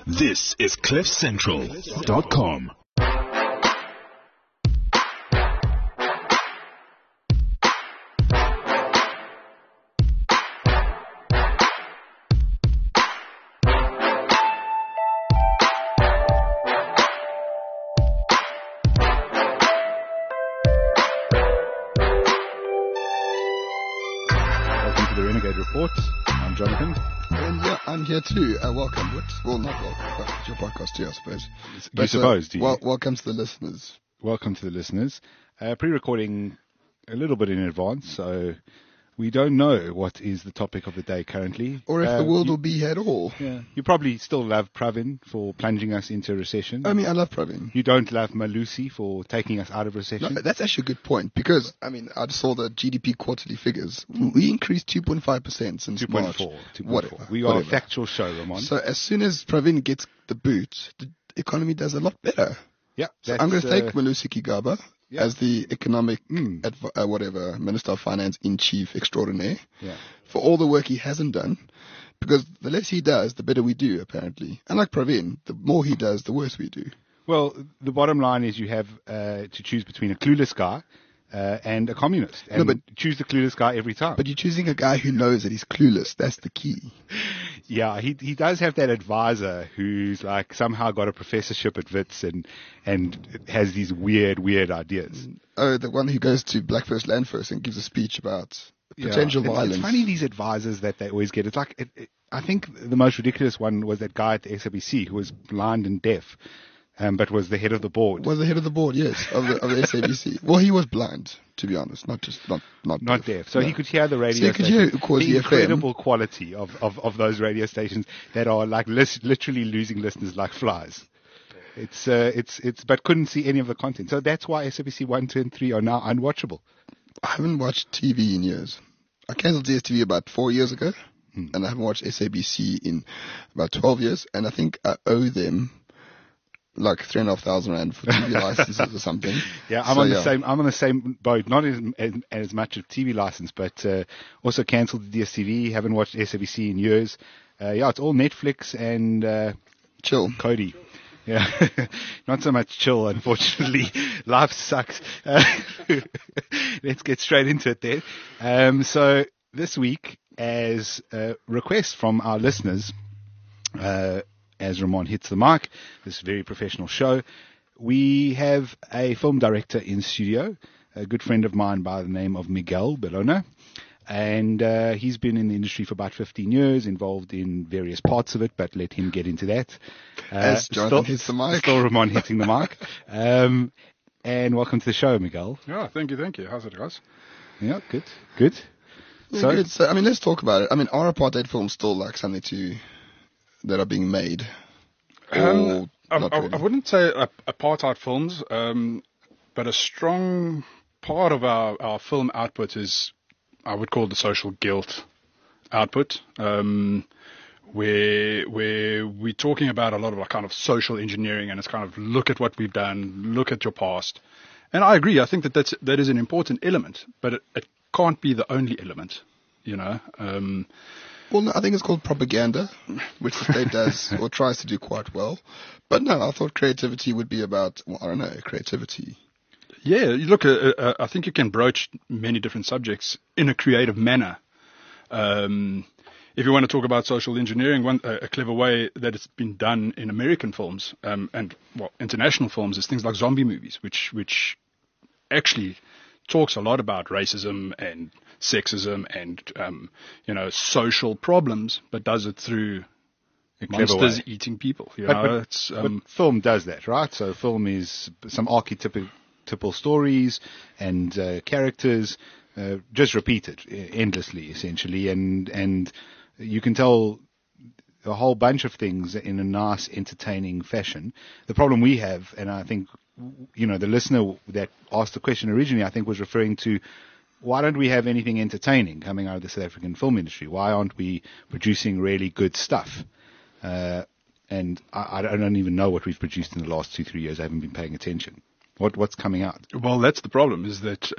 This is CliffCentral.com. Welcome to the Renegade Report. I'm Jonathan. And yeah, I'm here too. Welcome. Well, not welcome, but it's your podcast too, I suppose. You suppose, do you? Welcome to the listeners. Welcome to the listeners. Pre-recording a little bit in advance, so we don't know what is the topic of the day currently. Or if the world will be here at all. Yeah, you probably still love Pravin for plunging us into recession. I mean, I love Pravin. You don't love Malusi for taking us out of recession. No, that's actually a good point because, I mean, I just saw the GDP quarterly figures. We increased 2.5% since March. 2.4. Whatever. We are a factual show, Ramon. So as soon as Pravin gets the boot, the economy does a lot better. Yeah, So I'm going to thank Malusi Kigaba as the economic, Minister of Finance in Chief Extraordinaire for all the work he hasn't done. Because the less he does, the better we do, apparently. Unlike Pravin, the more he does, the worse we do. Well, the bottom line is you have to choose between a clueless guy and a communist. And choose the clueless guy every time. But you're choosing a guy who knows that he's clueless. That's the key. Yeah, he does have that advisor who's like somehow got a professorship at Wits and has these weird ideas. Oh, the one who goes to Black First Land First and gives a speech about potential violence. It's funny, these advisors that they always get. It's like, I think the most ridiculous one was that guy at the SABC who was blind and deaf. But was the head of the board. Was the head of the board, yes, of the SABC. Well, he was blind, to be honest, not deaf. So he could hear the radio. So he could hear, of course, the incredible quality of those radio stations that are like literally losing listeners like flies. But couldn't see any of the content. So that's why SABC 1, 2, and 3 are now unwatchable. I haven't watched TV in years. I cancelled DSTV about 4 years ago, and I haven't watched SABC in about 12 years, and I think I owe them like 3,500 rand for TV licenses or something. Yeah, I'm on the same boat. Not as much of TV license, but also cancelled the DSTV. Haven't watched SABC in years. It's all Netflix and chill. Cody. Yeah, not so much chill, unfortunately. Life sucks. Let's get straight into it then. So this week, as a request from our listeners, as Ramon hits the mic, this very professional show, we have a film director in studio, a good friend of mine by the name of Miguel Belona. And he's been in the industry for about 15 years, involved in various parts of it, but let him get into that. As Jonathan hits the mic. Still Ramon hitting the mic. And welcome to the show, Miguel. Yeah, thank you. How's it, guys? Yeah, good. Yeah, good. So, I mean, let's talk about it. I mean, are apartheid films still like something that are being made? I wouldn't say apartheid films, but a strong part of our film output is, I would call the social guilt output, where we're talking about a lot of kind of social engineering, and it's kind of look at what we've done, look at your past. And I agree. I think that is an important element, but it can't be the only element, you know. Well, no, I think it's called propaganda, which the state does or tries to do quite well. But no, I thought creativity would be about, creativity. Yeah, look, I think you can broach many different subjects in a creative manner. If you want to talk about social engineering, a clever way that it's been done in American films and international films is things like zombie movies, which actually talks a lot about racism and sexism and social problems, but does it through monsters eating people. But film does that, right? So film is some archetypal stories and characters just repeated endlessly, essentially, and you can tell a whole bunch of things in a nice, entertaining fashion. The problem we have, and I think the listener that asked the question originally, I think was referring to, why don't we have anything entertaining coming out of the South African film industry? Why aren't we producing really good stuff? And I don't even know what we've produced in the last 2-3 years. I haven't been paying attention. What's coming out? Well, that's the problem, is that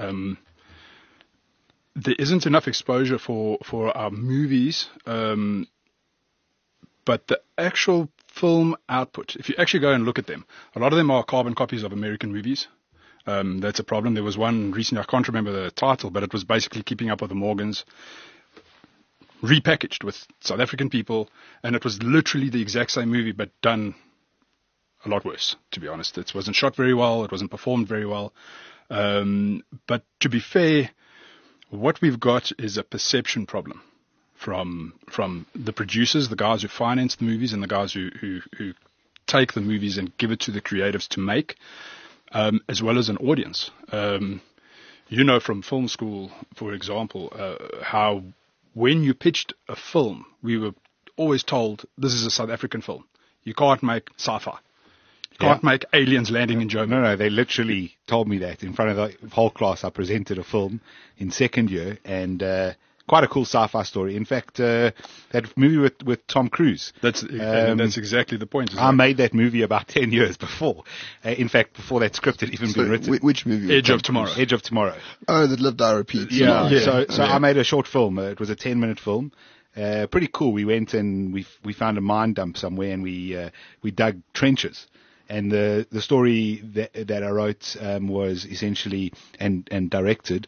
there isn't enough exposure for our movies But the actual film output, if you actually go and look at them, a lot of them are carbon copies of American movies. That's a problem. There was one recently, I can't remember the title, but it was basically Keeping Up with the Morgans, repackaged with South African people, and it was literally the exact same movie, but done a lot worse, to be honest. It wasn't shot very well. It wasn't performed very well. But to be fair, what we've got is a perception problem from the producers, the guys who finance the movies, and the guys who take the movies and give it to the creatives to make, as well as an audience. From film school, for example, how when you pitched a film, we were always told, this is a South African film. You can't make sci-fi. You can't make aliens landing in Joburg. No, they literally told me that in front of the whole class. I presented a film in second year, and quite a cool sci-fi story. In fact, that movie with Tom Cruise. That's exactly the point. I made that movie about 10 years before. In fact, before that script had even been written. Which movie? Edge of Tomorrow. Edge of Tomorrow. Oh, that Live Die Repeat. Yeah. So I made a short film. It was a 10-minute film. Pretty cool. We went and we found a mine dump somewhere, and we dug trenches. And the story that I wrote was essentially and directed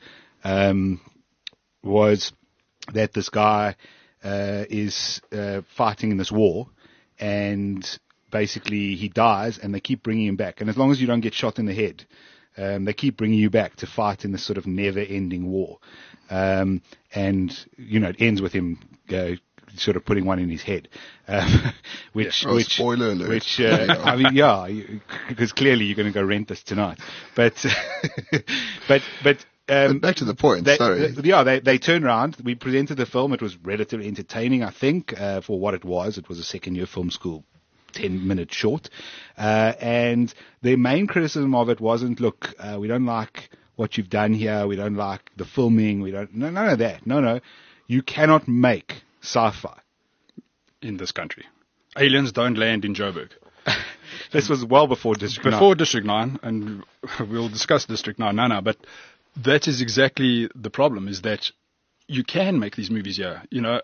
was that this guy is fighting in this war, and basically he dies, and they keep bringing him back. And as long as you don't get shot in the head, they keep bringing you back to fight in this sort of never-ending war. And it ends with him sort of putting one in his head, spoiler alert. Which I mean, because clearly you're going to go rent this tonight. But back to the point. They turned around. We presented the film. It was relatively entertaining, I think, for what it was. It was a second-year film school 10-minute short, and the main criticism of it wasn't, look, we don't like what you've done here. We don't like the filming. None of that. No. You cannot make sci-fi in this country. Aliens don't land in Joburg. This was well before District 9. Before District 9, and we'll discuss District 9 now, but that is exactly the problem, is that you can make these movies here.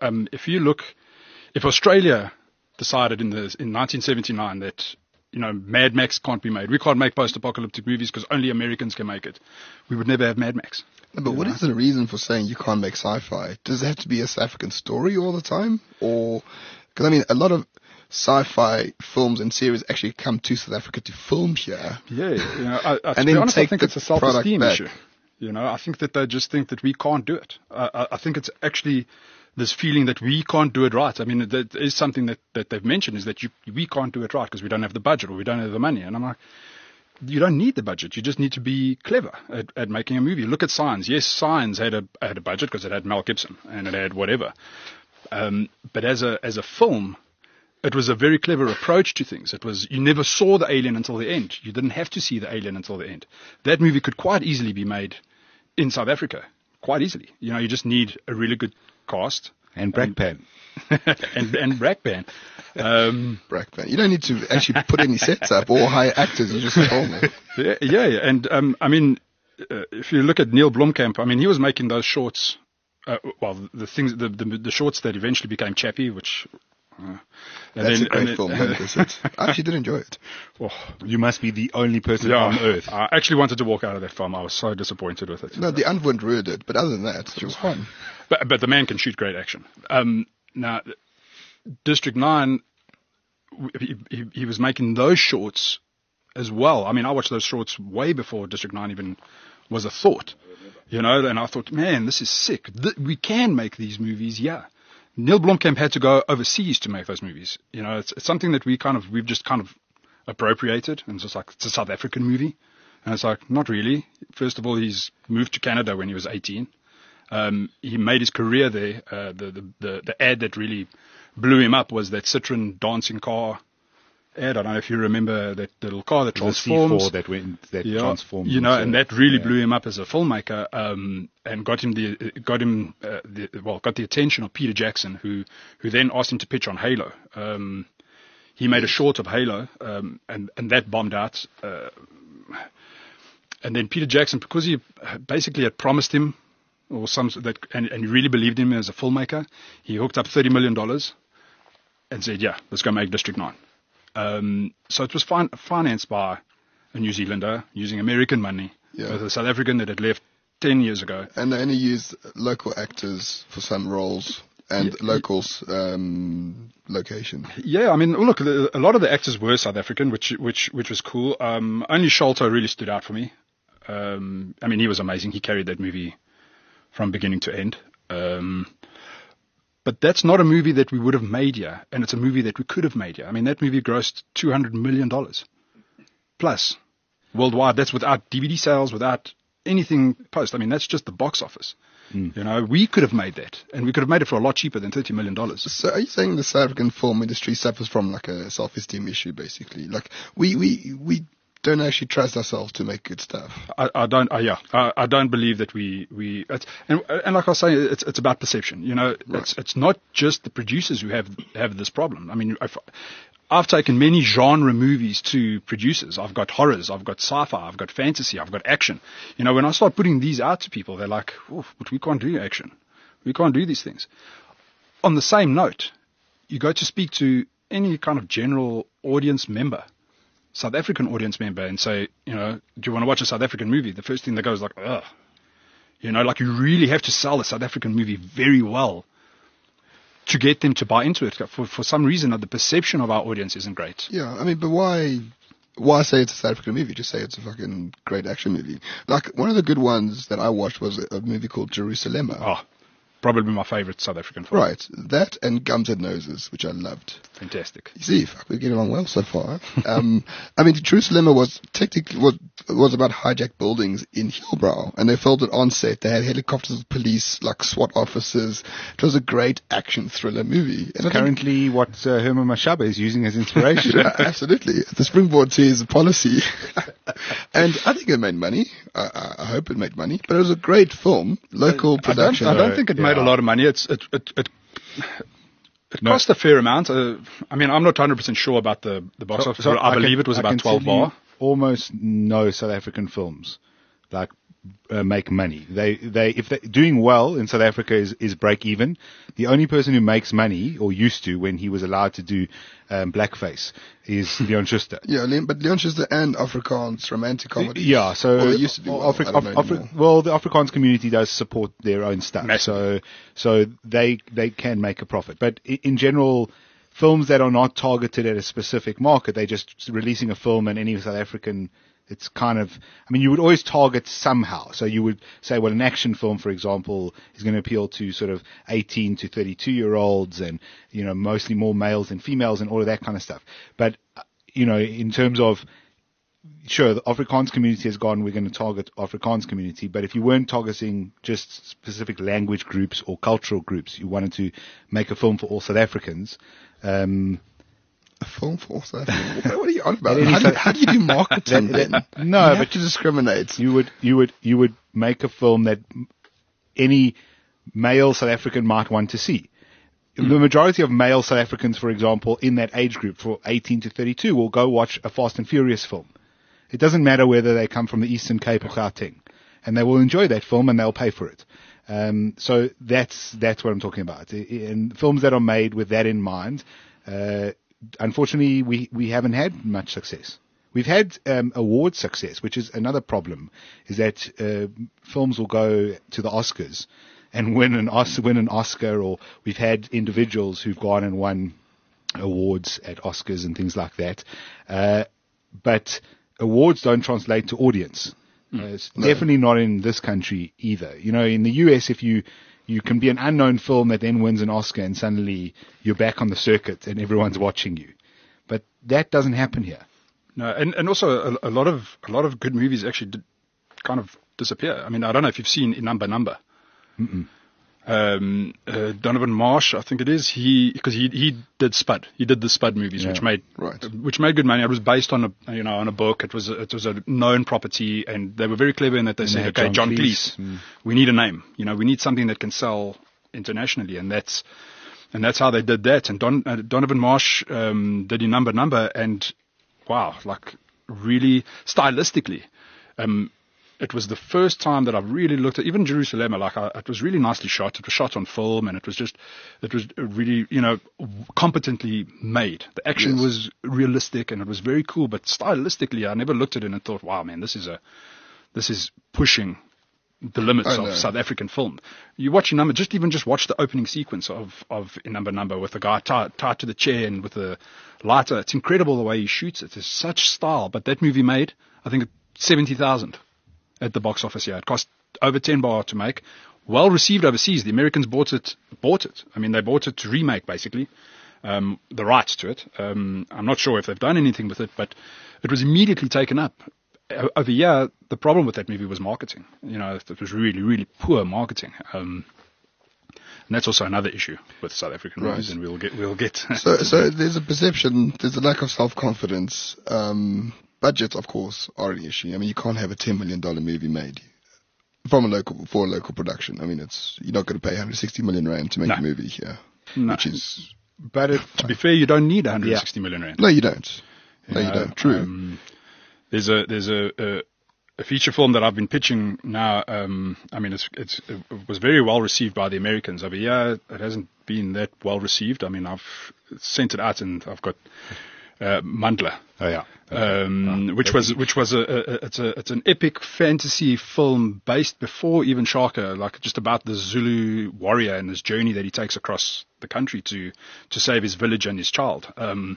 If Australia decided in 1979 that, Mad Max can't be made, we can't make post-apocalyptic movies because only Americans can make it, we would never have Mad Max. No, but what is the reason for saying you can't make sci-fi? Does it have to be a South African story all the time? Or, because I mean, a lot of sci-fi films and series actually come to South Africa to film here. Yeah, to be honest, I think it's a self-esteem issue. I think that they just think that we can't do it. I think it's actually this feeling that we can't do it right. I mean, that is something that they've mentioned, is that we can't do it right because we don't have the budget or we don't have the money. And I'm like, you don't need the budget. You just need to be clever at making a movie. Look at Signs. Yes, Signs had a budget because it had Mel Gibson and it had whatever. But as a film, it was a very clever approach to things. It was, you never saw the alien until the end. You didn't have to see the alien until the end. That movie could quite easily be made in South Africa. Quite easily. You just need a really good cast. And Brackpan. and Brackpan. Brackpan. You don't need to actually put any sets up or hire actors. You just film it. Yeah. And, I mean, if you look at Neil Blomkamp, I mean, he was making those shorts, the shorts that eventually became Chappie, which... That's a great film. I actually did enjoy it. Oh, you must be the only person on earth. I actually wanted to walk out of that film. I was so disappointed with it. No, the Antwoord ruined it, but other than that, it was fun. But the man can shoot great action. Now, District 9, he was making those shorts as well. I mean, I watched those shorts way before District 9 even was a thought. And I thought, man, this is sick. We can make these movies, yeah. Neil Blomkamp had to go overseas to make those movies. It's something that we've just kind of appropriated, and it's just like, it's a South African movie. And it's like, not really. First of all, he's moved to Canada when he was 18. He made his career there. The ad that really blew him up was that Citroen dancing car ad. I don't know if you remember that little car that transforms. The C4 that transformed. And that really blew him up as a filmmaker, and got the attention of Peter Jackson, who then asked him to pitch on Halo. He made a short of Halo, and that bombed out. And then Peter Jackson, because he basically had promised him, and he really believed in him as a filmmaker, he hooked up $30 million. and said, yeah, let's go make District 9. So it was financed by a New Zealander using American money with a South African that had left 10 years ago. And they only used local actors for some roles and locals location. Yeah, I mean, look, a lot of the actors were South African, which was cool. Only Sholto really stood out for me. I mean, he was amazing. He carried that movie from beginning to end. But that's not a movie that we would have made here, and it's a movie that we could have made here. I mean, that movie grossed $200 million plus worldwide. That's without DVD sales, without anything post. I mean, that's just the box office. You know, we could have made that, and we could have made it for a lot cheaper than $30 million. So are you saying the South African film industry suffers from like a self-esteem issue, basically? Like we don't actually trust ourselves to make good stuff. I don't believe that and like I was saying, it's about perception. You know, it's not just the producers who have this problem. I mean, I've taken many genre movies to producers. I've got horrors, I've got sci-fi, I've got fantasy, I've got action. You know, when I start putting these out to people, they're like, oh, but we can't do action. We can't do these things. On the same note, you go to speak to any kind of general audience member, South African audience member, and say, you know, do you want to watch a South African movie? The first thing they go is like, ugh. You know, like you really have to sell a South African movie very well to get them to buy into it. For some reason, the perception of our audience isn't great. Yeah, I mean, but why say it's a South African movie? Just say it's a fucking great action movie. Like, one of the good ones that I watched was a movie called Jerusalem. Oh, probably my favorite South African film. Right, that and Gums and Noses, which I loved. Fantastic. You see, we get along well so far. I mean, Jerusalem was about hijacked buildings in Hillbrow, and they filmed it on set. They had helicopters of police, like SWAT officers. It was a great action thriller movie. It's currently what Herman Mashaba is using as inspiration. Yeah, absolutely. The springboard to his policy. And I think it made money. I hope it made money. But it was a great film, local production. I don't think it made a lot of money. It cost a fair amount. I mean, I'm not 100% sure about the box office, but I believe it was about 12 bar. Almost no South African films make money. If they're doing well in South Africa is break even. The only person who makes money, or used to when he was allowed to do blackface, is Leon Schuster. Yeah, but Leon Schuster and Afrikaans romantic comedy. Yeah, so they used to do well. The Afrikaans community does support their own stuff, so they can make a profit. But in general, films that are not targeted at a specific market, they're just releasing a film, and any South African. It's kind of, I mean, you would always target somehow. So you would say, well, an action film, for example, is going to appeal to sort of 18 to 32-year-olds and, you know, mostly more males than females and all of that kind of stuff. But, you know, in terms of, sure, the Afrikaans community has gone, we're going to target Afrikaans community. But if you weren't targeting just specific language groups or cultural groups, you wanted to make a film for all South Africans, a film for South Africa? What are you on about? How do you do marketing then? No, but you discriminate. You would make a film that any male South African might want to see. The majority of male South Africans, for example, in that age group, for 18 to 32, will go watch a Fast and Furious film. It doesn't matter whether they come from the Eastern Cape or Gauteng, and they will enjoy that film and they'll pay for it. So that's what I'm talking about. And films that are made with that in mind. Unfortunately, we haven't had much success. We've had award success, which is another problem, is that films will go to the Oscars and win an Oscar, or we've had individuals who've gone and won awards at Oscars and things like that. But awards don't translate to audience. It's definitely not in this country either. You know, in the US, if you can be an unknown film that then wins an Oscar and suddenly you're back on the circuit and everyone's watching you. But that doesn't happen here. No, and also a lot of good movies actually kind of disappear. I mean, I don't know if you've seen Number. Donovan Marsh, I think it is. Because he did Spud. He did the Spud movies, which made good money. It was based on a book. It was a known property, and they were very clever in that they said, okay, John Cleese, we need a name. You know, we need something that can sell internationally, and that's how they did that. And Donovan Marsh did in Number, and wow, like really stylistically. it was the first time that I've really looked at even Jerusalem. It was really nicely shot. It was shot on film, and it was really, competently made. The action was realistic, and it was very cool. But stylistically, I never looked at it and thought, wow, man, this is pushing the limits of South African film. You watch Number, just watch the opening sequence of Number with the guy tied to the chair and with the lighter. It's incredible the way he shoots it. There's such style. But that movie made, I think, 70,000 at the box office here. It cost over 10 bar to make. Well received overseas. The Americans bought it. I mean, they bought it to remake, basically, the rights to it. I'm not sure if they've done anything with it, but it was immediately taken up. Over here, the problem with that movie was marketing. It was really, really poor marketing. And that's also another issue with South African movies, and we'll get. So there's a perception, there's a lack of self-confidence. Budgets, of course, are an issue. I mean, you can't have a $10 million movie made for a local production. I mean, you're not going to pay 160 million rand to make a movie here, which is. But to be fair, you don't need 160 million rand. No, you don't. No, you don't. True. There's a feature film that I've been pitching now. I mean, it was very well received by the Americans. Over here, it hasn't been that well received. I mean, I've sent it out and I've got Mandla. Oh yeah. Which was it's an epic fantasy film based before even Shaka, like just about the Zulu warrior and his journey that he takes across the country to save his village and his child.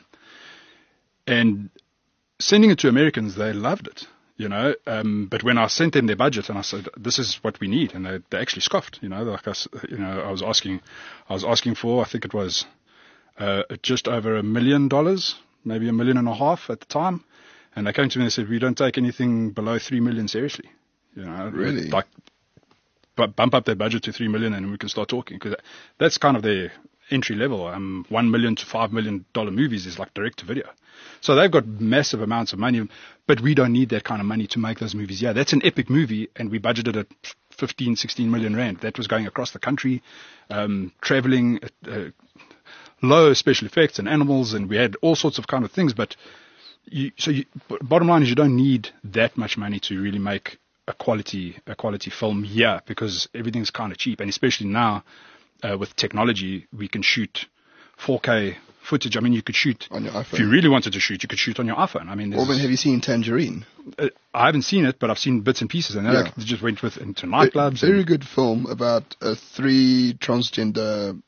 And sending it to Americans, they loved it, but when I sent them their budget and I said, this is what we need, and they actually scoffed, I was asking for, I think it was, just over $1 million, maybe $1.5 million at the time. And they came to me and said, we don't take anything below 3 million seriously, Really? But bump up their budget to 3 million and we can start talking, because that's kind of their entry level. $1 million to $5 million movies is like direct to video. So they've got massive amounts of money, but we don't need that kind of money to make those movies. Yeah, that's an epic movie, and we budgeted at 15, 16 million rand. That was going across the country, traveling, low special effects and animals, and we had all sorts of kind of things. But bottom line is you don't need that much money to really make a quality film here, because everything's kind of cheap, and especially now with technology, we can shoot 4K footage. I mean, you could shoot on your iPhone. If you really wanted to shoot, you could shoot on your iPhone. I mean, have you seen Tangerine? I haven't seen it, but I've seen bits and pieces, and they just went into nightclubs. Very good film about 3 transgender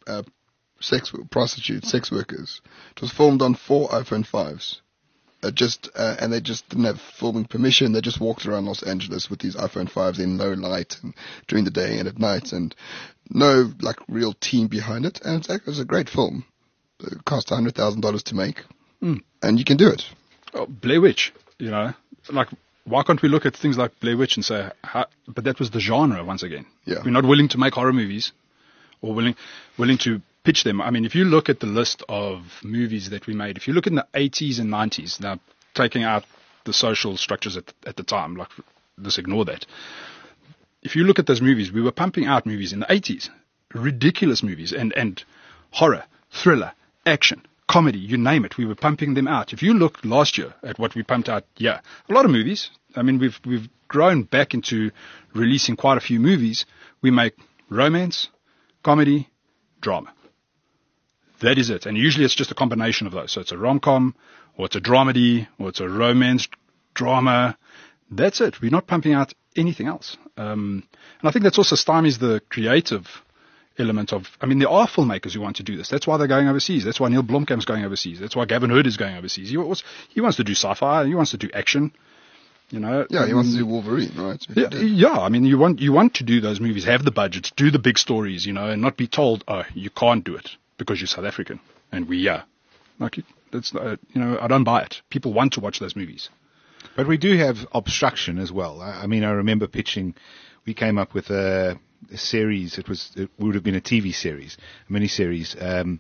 sex workers. It was filmed on 4 iPhone 5s. And they just didn't have filming permission. They just walked around Los Angeles with these iPhone 5s in low light and during the day and at night, and no real team behind it. And it was a great film. It cost $100,000 to make, and you can do it. Oh, Blair Witch, why can't we look at things like Blair Witch and say, but that was the genre once again. Yeah. We're not willing to make horror movies, or willing to pitch them. I mean, if you look at the list of movies that we made, if you look in the 80s and 90s, now taking out the social structures at the time, let's ignore that. If you look at those movies, we were pumping out movies in the 80s, ridiculous movies, and horror, thriller, action, comedy, you name it. We were pumping them out. If you look last year at what we pumped out, a lot of movies. I mean, we've grown back into releasing quite a few movies. We make romance, comedy, drama. That is it. And usually it's just a combination of those. So it's a rom-com, or it's a dramedy, or it's a romance drama. That's it. We're not pumping out anything else. And I think that's also stymies the creative element of, I mean, there are filmmakers who want to do this. That's why they're going overseas. That's why Neil Blomkamp's going overseas. That's why Gavin Hood is going overseas. He wants to do sci-fi. He wants to do action. Yeah, he wants to do Wolverine, right? I mean, you want to do those movies, have the budgets, do the big stories, and not be told, oh, you can't do it because you're South African. And that's, I don't buy it. People want to watch those movies. But we do have obstruction as well. I mean, I remember pitching, we came up with a series. It would have been a TV series, a mini-series.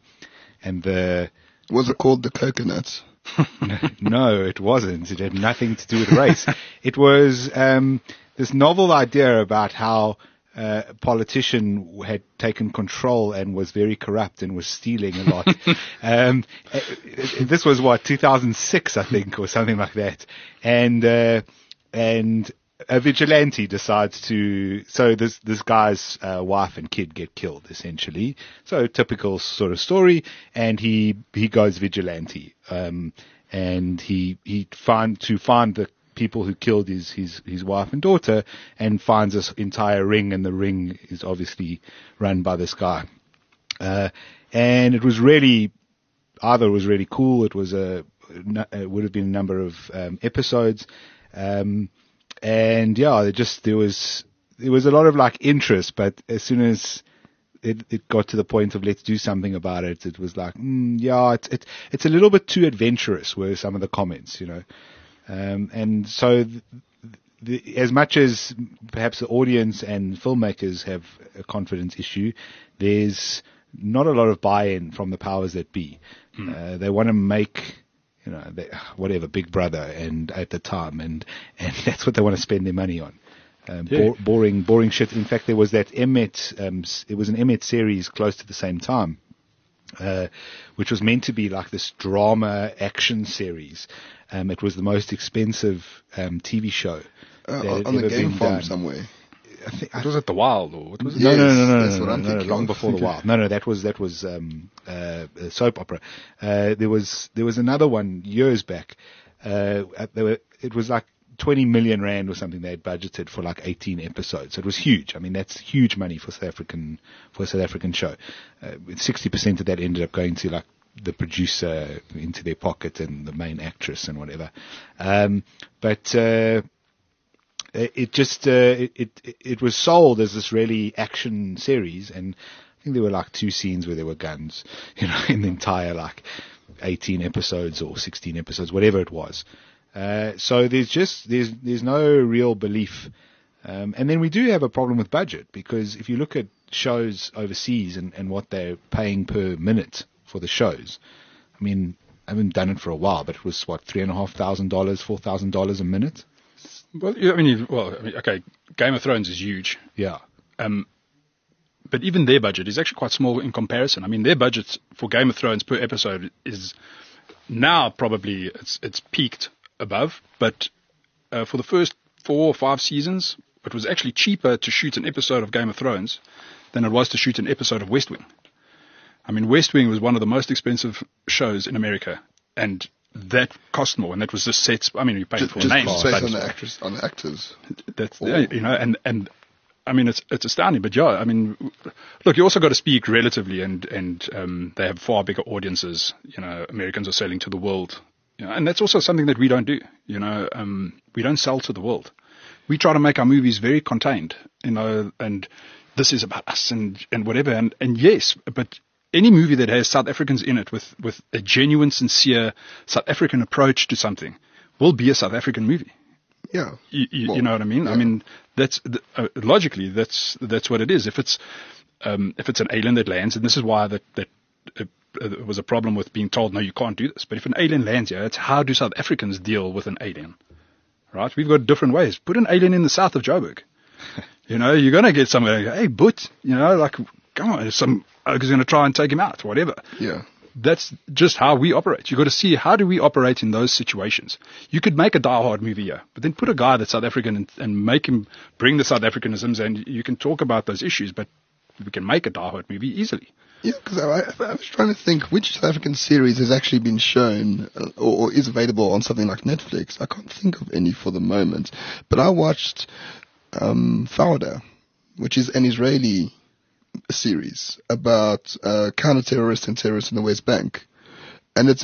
Was it called The Coconuts? No, it wasn't. It had nothing to do with race. It was this novel idea about how a politician had taken control and was very corrupt and was stealing a lot. This was 2006, I think, or something like that. And a vigilante decides to, so this guy's wife and kid get killed essentially. So typical sort of story, and he goes vigilante, and he find the people who killed his wife and daughter, and finds this entire ring, and the ring is obviously run by this guy. And it was really cool. It was it would have been a number of episodes. And yeah, there was a lot of like interest, but as soon as it got to the point of let's do something about it, it was like, it's a little bit too adventurous were some of the comments, and so as much as perhaps the audience and filmmakers have a confidence issue, there's not a lot of buy-in from the powers that be. They want to make, whatever, Big Brother and at the time, and that's what they want to spend their money on. Boring shit. In fact, there was that Emmet, it was an Emmet series close to the same time, which was meant to be like this drama action series. It was the most expensive TV show on the game farm somewhere. It was at the Wild, or what was it? No, long before the Wild. No, that was a soap opera. There was another one years back. It was like 20 million rand or something they had budgeted for like 18 episodes. So it was huge. I mean, that's huge money for a South African show. 60% of that ended up going to like the producer into their pocket and the main actress and whatever. But it was sold as this really action series, and I think there were like 2 scenes where there were guns, in the entire like 18 episodes or 16 episodes, whatever it was. So there's no real belief. And then we do have a problem with budget, because if you look at shows overseas and what they're paying per minute for the shows, I mean, I haven't done it for a while, but it was what, $3,500, $4,000 a minute. Well, okay, Game of Thrones is huge. Yeah. But even their budget is actually quite small in comparison. I mean, their budget for Game of Thrones per episode is now probably it's peaked above, but for the first 4 or 5 seasons, it was actually cheaper to shoot an episode of Game of Thrones than it was to shoot an episode of West Wing. I mean, West Wing was one of the most expensive shows in America, and that cost more, and that was the sets. I mean, you're paying for names, based on the actors. That's and I mean, it's astounding. But yeah, I mean, look, you also got to speak relatively, and they have far bigger audiences. Americans are selling to the world, and that's also something that we don't do. We don't sell to the world. We try to make our movies very contained, and this is about us and whatever. And yes, but any movie that has South Africans in it with a genuine, sincere South African approach to something will be a South African movie. Yeah. You know what I mean? Yeah. I mean, that's logically that's what it is. If it's an alien that lands, and this is why that it was a problem with being told, no, you can't do this. But if an alien lands here, it's how do South Africans deal with an alien? Right? We've got different ways. Put an alien in the south of Joburg. You're going to get someone going, hey, but, like, come on, some is going to try and take him out, whatever. Yeah. That's just how we operate. You've got to see, how do we operate in those situations? You could make a Die-Hard movie here, but then put a guy that's South African and make him bring the South Africanisms, and you can talk about those issues, but we can make a Die-Hard movie easily. Yeah, because I was trying to think which South African series has actually been shown or is available on something like Netflix. I can't think of any for the moment, but I watched Fauda, which is an Israeli series about counter-terrorists and terrorists in the West Bank, and it's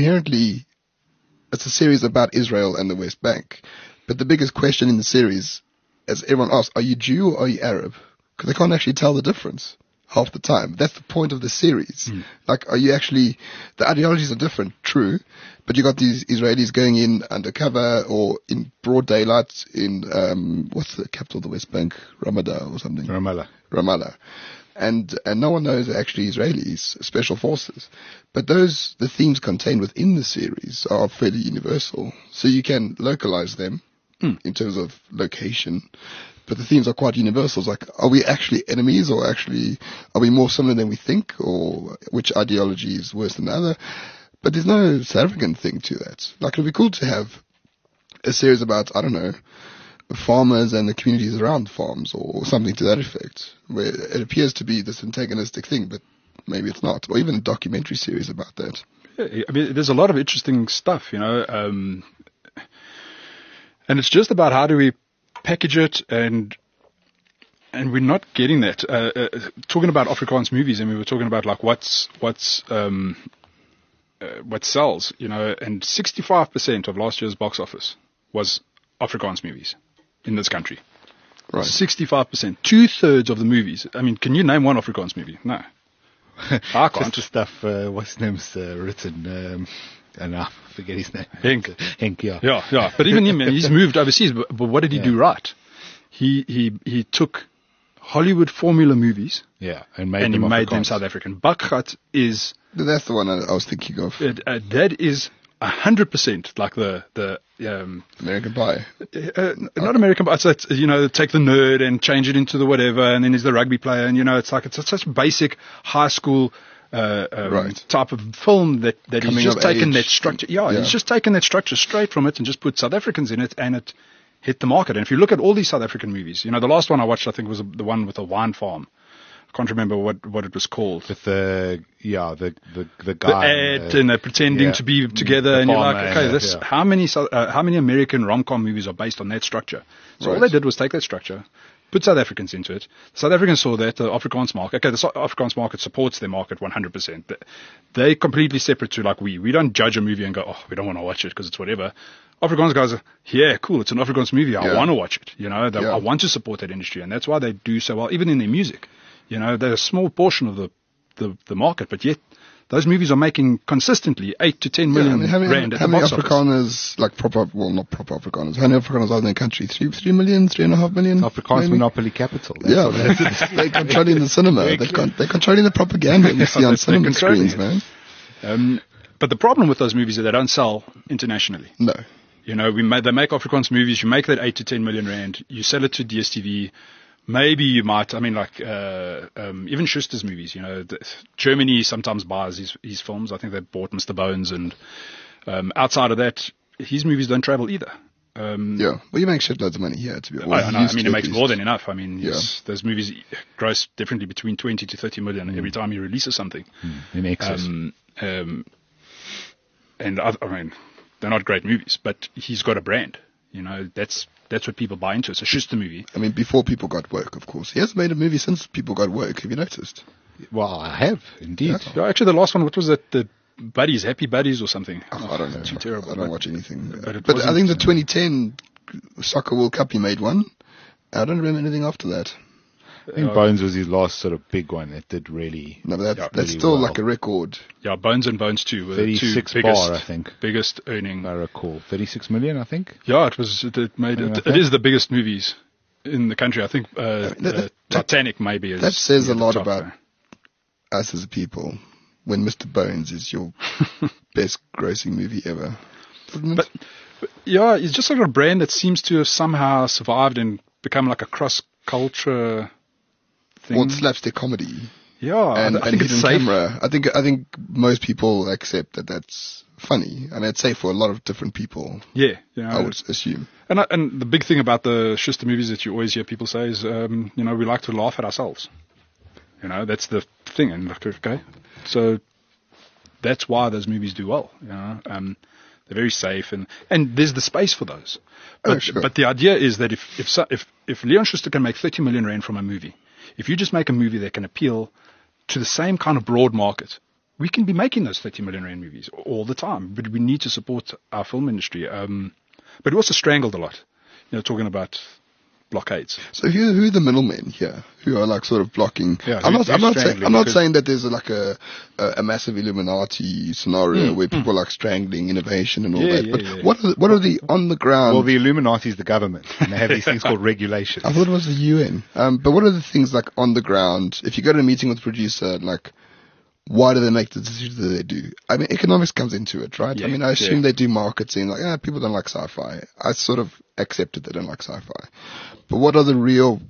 a series about Israel and the West Bank. But the biggest question in the series, as everyone asks, are you Jew or are you Arab? Because they can't actually tell the difference half the time. That's the point of the series. Like, are you actually, the ideologies are different, true, but you got these Israelis going in undercover or in broad daylight in, what's the capital of the West Bank? Ramallah or something? Ramallah. And no one knows they're actually Israelis, special forces. But the themes contained within the series are fairly universal. So you can localize them in terms of location. But the themes are quite universal. It's like, are we actually enemies, or actually are we more similar than we think, or which ideology is worse than the other? But there's no South African thing to that. Like, it'd be cool to have a series about, I don't know, farmers and the communities around farms, or something to that effect, where it appears to be this antagonistic thing, but maybe it's not, or even a documentary series about that. Yeah, I mean, there's a lot of interesting stuff, and it's just about how do we package it, and we're not getting that. Talking about Afrikaans movies, and we were talking about like what sells, and 65% of last year's box office was Afrikaans movies in this country. Right. 65%. 2/3 of the movies. I mean, can you name one Afrikaans movie? No. I can't. Just the stuff, what's his name's written, and I forget his name. Henk, yeah. Yeah. But even him, he's moved overseas. But what did he do right? He took Hollywood formula movies, and he made them South African. Bakgat is... That's the one I was thinking of. That is 100% like the American Pie. Not American Pie. It's like, take the nerd and change it into the whatever, and then he's the rugby player, and it's like it's such basic high school type of film that he's just taken that structure. Yeah, he's just taken that structure straight from it and just put South Africans in it, and it hit the market. And if you look at all these South African movies, the last one I watched, I think, was the one with the wine farm. I can't remember what it was called. With the guy, the ad, and they're pretending to be together, and you're like, okay, how many American rom-com movies are based on that structure? So all they did was take that structure, put South Africans into it. The South Africans saw that, the Afrikaans market. Okay, the Afrikaans market supports their market 100%. They're completely separate to like we don't judge a movie and go, oh, we don't want to watch it because it's whatever. Afrikaans guys are, cool, it's an Afrikaans movie. I want to watch it. I want to support that industry, and that's why they do so well, even in their music. They're a small portion of the market, but yet those movies are making consistently 8 to 10 million rand at the box office. How many Afrikaners, not proper Afrikaners, how many Afrikaners are in the country? 3 million, 3.5 million? Afrikaans maybe? monopoly capital. They're controlling the cinema. They're controlling the propaganda you see on cinema screens, man. But the problem with those movies is they don't sell internationally. No. They make Afrikaans movies, you make that 8 to 10 million rand, you sell it to DSTV. Maybe you might, even Schuster's movies, Germany sometimes buys his films. I think they bought Mr. Bones, and outside of that, his movies don't travel either. Well, you make shitloads of money here, to be honest. It makes more than enough. Those movies gross definitely between 20 to 30 million every time he releases something. In excess. And they're not great movies, but he's got a brand. That's what people buy into. It's a Schuster movie. Before people got woke, of course. He hasn't made a movie since people got woke. Have you noticed? Well, I have, indeed. Yeah, actually, the last one, what was it? The Buddies, Happy Buddies or something? I don't know. Too terrible. I don't watch anything. But I think the 2010 Soccer World Cup, he made one. I don't remember anything after that. I think Bones was his last sort of big one that did really. No, but that's still well. Like a record. Yeah, Bones and Bones 2 were 36 the biggest, I think. Biggest earning. I recall 36 million, I think. Yeah, it was. It is the biggest movies in the country. I think Titanic maybe is. That says a lot about us as a people. When Mr. Bones is your best grossing movie ever, but it's just like a brand that seems to have somehow survived and become like a cross culture. Or slapstick comedy. Yeah, and I think it's hidden safe. Camera. I think most people accept that that's funny, and it's safe for a lot of different people. Yeah, I would assume. And the big thing about the Schuster movies that you always hear people say is, we like to laugh at ourselves. That's the thing. And okay, so that's why those movies do well. They're very safe, and there's the space for those. But, sure. But the idea is that if Leon Schuster can make 30 million rand from a movie, if you just make a movie that can appeal to the same kind of broad market, we can be making those 30 million rand movies all the time. But we need to support our film industry. But we also strangled a lot, talking about blockades. So who are the middlemen here who are like sort of blocking? Yeah, I'm not saying that there's like a massive Illuminati scenario where people are like strangling innovation and all that. But what are the on the ground? Well, the Illuminati is the government, and they have these things called regulations. I thought it was the UN. But what are the things like on the ground? If you go to a meeting with a producer, like, why do they make the decisions that they do? Economics comes into it, right? Yeah, I assume they do marketing, like, people don't like sci-fi. I sort of accepted they don't like sci-fi. But what are the real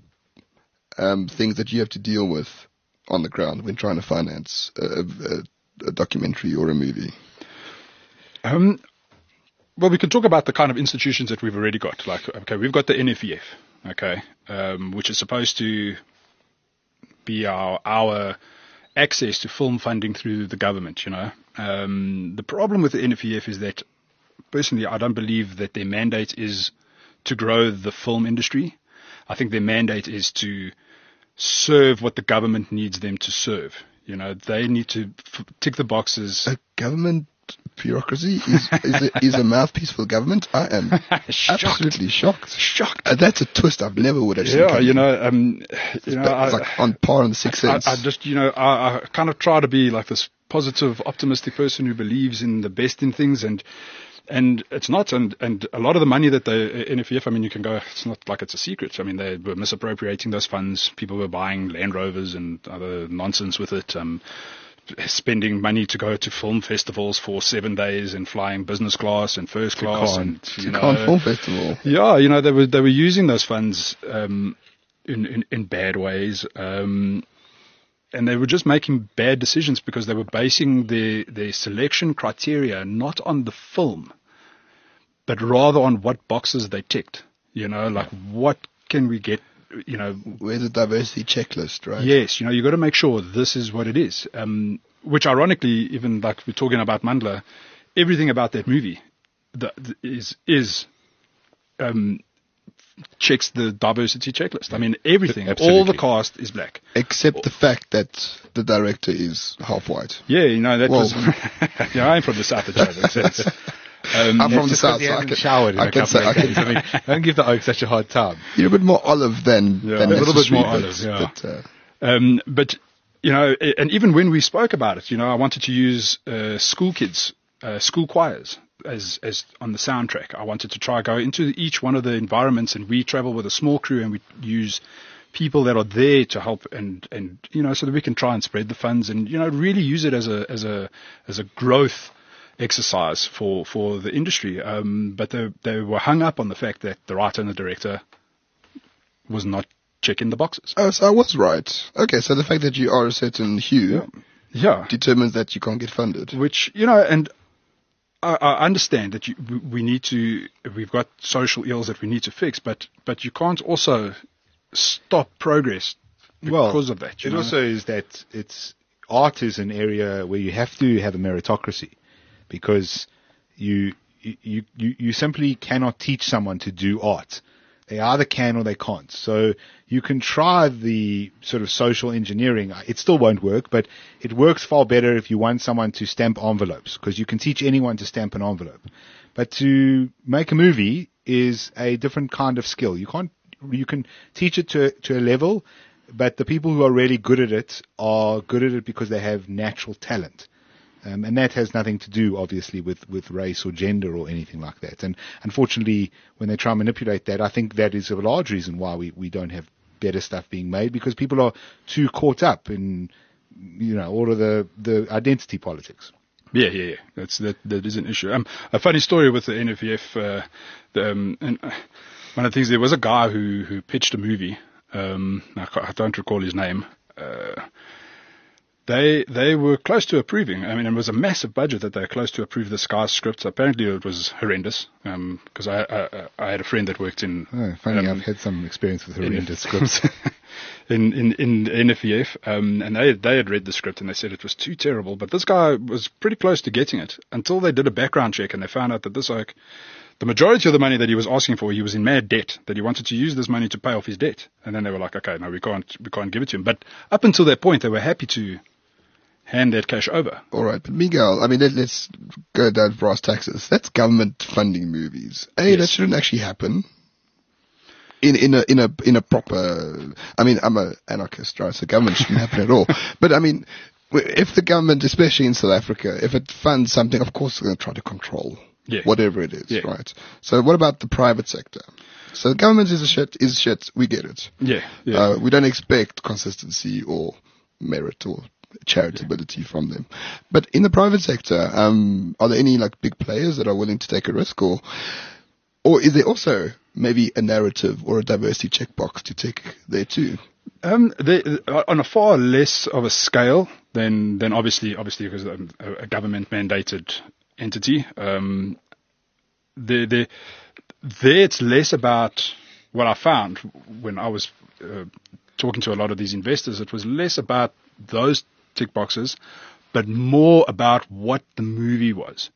things that you have to deal with on the ground when trying to finance a documentary or a movie? Well, we can talk about the kind of institutions that we've already got. Like, okay, we've got the NFEF, okay, which is supposed to be our access to film funding through the government, you know. The problem with the NFEF is that, personally, I don't believe that their mandate is to grow the film industry. I think their mandate is to serve what the government needs them to serve. You know, they need to tick the boxes. A government bureaucracy is a mouthpiece for the government. I am absolutely shocked. That's a twist I've never would have seen. Yeah, you know, it's like on par on the Sixth Sense. I just, you know, I kind of try to be like this positive, optimistic person who believes in the best in things, and it's not, and a lot of the money that the NFEF, I mean, you can go, it's not like it's a secret. I mean, they were misappropriating those funds. People were buying Land Rovers and other nonsense with it, spending money to go to film festivals for 7 days and flying business class and first class. Cannes Film Festival. Yeah, you know, they were using those funds in bad ways. And they were just making bad decisions because they were basing their selection criteria not on the film, but rather on what boxes they ticked. You know, like what can we get, you know. Where's the diversity checklist, right? Yes, you know, you got to make sure this is what it is. Which ironically, even like we're talking about Mandla, everything about that movie checks the diversity checklist. I mean, everything, Absolutely. all the cast is black. Except the fact that the director is half white. Yeah, you know, that was... yeah, I'm from the south of Joburg. I'm from the south, so I can showered in a couple of days. I mean, don't give the oak such a hard time. You're a bit more olive than a little bit more olive, yeah. But, you know, and even when we spoke about it, you know, I wanted to use school kids, school choirs as on the soundtrack. I wanted to try go into each one of the environments, and we travel with a small crew, and we use people that are there to help, and you know, so that we can try and spread the funds, and you know, really use it as a growth exercise for the industry. But they were hung up on the fact that the writer and the director was not checking the boxes. Oh, so I was right. Okay, so the fact that you are a certain hue determines that you can't get funded. Which, you know, and I understand that we've got social ills that we need to fix, but you can't also stop progress because of that. It also is that art is an area where you have to have a meritocracy, because you simply cannot teach someone to do art. They either can or they can't. So you can try the sort of social engineering. It still won't work, but it works far better if you want someone to stamp envelopes, because you can teach anyone to stamp an envelope. But to make a movie is a different kind of skill. You can teach it to a level, but the people who are really good at it are good at it because they have natural talent. And that has nothing to do, obviously, with race or gender or anything like that. And unfortunately, when they try and manipulate that, I think that is a large reason why we don't have better stuff being made, because people are too caught up in, you know, all of the identity politics. Yeah. That is an issue. A funny story with the NFEF. And one of the things, there was a guy who pitched a movie. I don't recall his name. They were close to approving. I mean, it was a massive budget that they were close to approve this guy's script. Apparently, it was horrendous. Because I had a friend that worked in. Oh, funny, I've had some experience with horrendous scripts in NFEF. And they had read the script and they said it was too terrible. But this guy was pretty close to getting it until they did a background check and they found out that the majority of the money that he was asking for, he was in mad debt, that he wanted to use this money to pay off his debt. And then they were like, okay, no, we can't give it to him. But up until that point, they were happy to hand that cash over. All right, but Miguel, I mean, let's go down to brass taxes. That's government funding movies. Yes. That shouldn't actually happen. In a proper. I mean, I'm an anarchist, right? So government shouldn't happen at all. But I mean, if the government, especially in South Africa, if it funds something, of course, they're going to try to control whatever it is, right? So what about the private sector? So the government is shit. We get it. Yeah. We don't expect consistency or merit or charitability from them. But in the private sector, are there any like big players that are willing to take a risk, or is there also maybe a narrative or a diversity checkbox to tick there too? They, on a far less of a scale than obviously because a government mandated entity. there it's less about what I found when I was talking to a lot of these investors. It was less about those tick boxes, but more about what the movie was.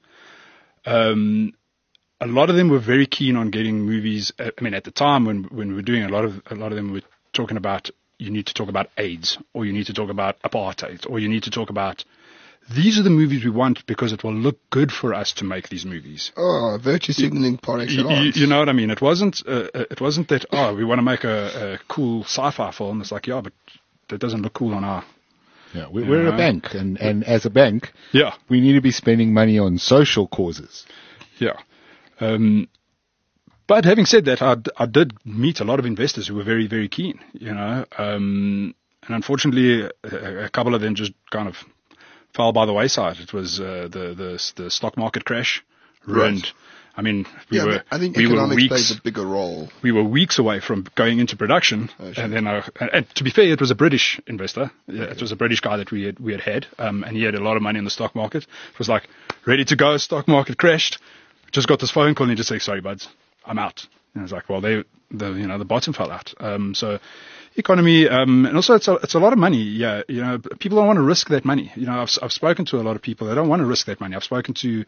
A lot of them were very keen on getting movies. I mean, at the time when we were doing a lot of them were talking about, you need to talk about AIDS, or you need to talk about apartheid, or you need to talk about, these are the movies we want because it will look good for us to make these movies. Oh, virtue signaling par excellence. You know what I mean? It wasn't that, we want to make a cool sci-fi film. It's like, yeah, but that doesn't look cool on our... Yeah, we're a bank, and as a bank, yeah, we need to be spending money on social causes. Yeah. But having said that, I did meet a lot of investors who were very, very keen, and unfortunately, a couple of them just kind of fell by the wayside. It was the stock market crash ruined. Right. I mean, I think economics plays a bigger role. We were weeks away from going into production, and then, and to be fair, it was a British investor. Yeah, it was a British guy that we had, and he had a lot of money in the stock market. It was like ready to go. Stock market crashed. Just got this phone call and he just said, "Sorry, buds, I'm out." And I was like, "Well, the bottom fell out." So economy, and also it's a lot of money. Yeah, people don't want to risk that money. I've spoken to a lot of people. They don't want to risk that money. I've spoken to,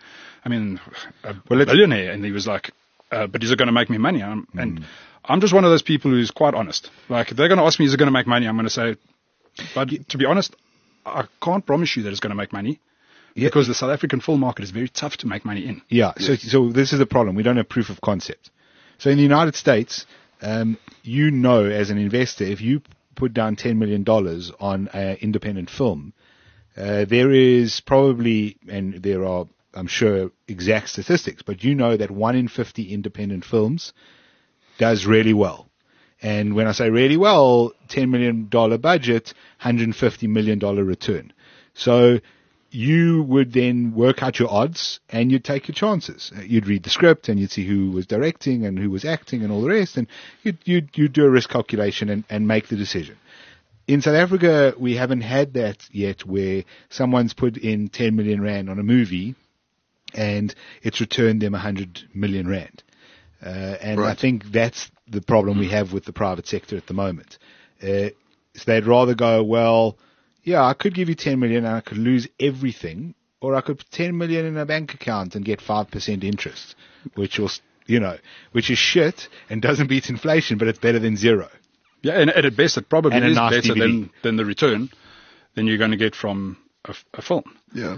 a billionaire, and he was like, "But is it going to make me money?" And I'm just one of those people who's quite honest. Like, if they're going to ask me, "Is it going to make money?" I'm going to say, "But to be honest, I can't promise you that it's going to make money." Yeah. Because the South African film market is very tough to make money in. Yeah, so this is the problem. We don't have proof of concept. So in the United States, as an investor, if you put down $10 million on an independent film, there is probably, and there are, I'm sure, exact statistics, but that 1 in 50 independent films does really well. And when I say really well, $10 million budget, $150 million return. So you would then work out your odds and you'd take your chances. You'd read the script and you'd see who was directing and who was acting and all the rest, and you'd do a risk calculation and make the decision. In South Africa, we haven't had that yet, where someone's put in 10 million rand on a movie and it's returned them 100 million rand. And right. I think that's the problem we have with the private sector at the moment. So they'd rather go, well, yeah, I could give you 10 million and I could lose everything, or I could put 10 million in a bank account and get 5% interest, which is shit and doesn't beat inflation, but it's better than zero. Yeah, and at best, it probably is better than the return than you're going to get from a film. Yeah.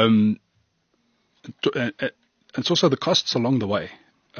It's also the costs along the way.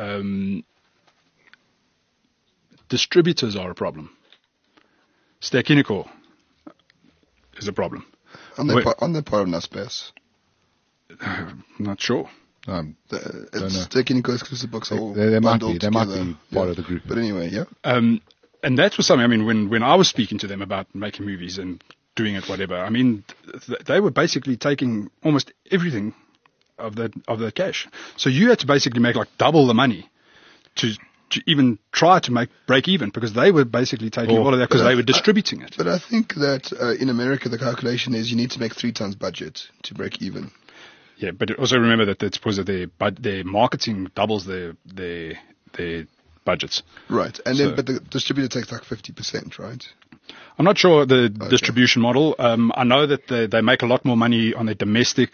Distributors are a problem. Ster-Kinekor is a problem. On the part of Naspers? Not sure. Ster-Kinekor exclusive books are they might be part of the group. But anyway, yeah. And that was something, when I was speaking to them about making movies and doing it, whatever, they were basically taking almost everything of that cash. So you had to basically make like double the money to even try to break even, because they were basically taking all of that because they were distributing it. But I think that in America the calculation is you need to make 3 times budget to break even. Yeah, but also remember that it's because their marketing doubles their budgets. Right, and then but the distributor takes like 50%, right? I'm not sure the distribution model. I know that they make a lot more money on their domestic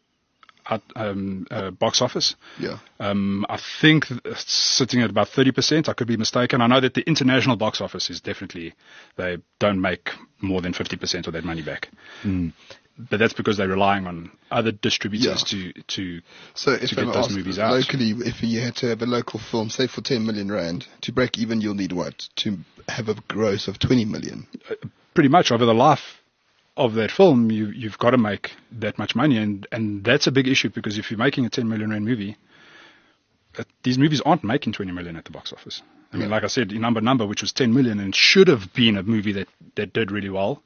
box office. Yeah. I think it's sitting at about 30%. I could be mistaken. I know that the international box office is definitely, they don't make more than 50% of that money back. But that's because they're relying on other distributors to get those movies out. Locally, if you had to have a local film, say for 10 million rand, to break even, you'll need what? To have a gross of 20 million? Pretty much over the life of that film, you've got to make that much money, and that's a big issue, because if you're making a 10 million rand movie, these movies aren't making 20 million at the box office. I mean, like I said, Number, which was 10 million and should have been a movie that did really well,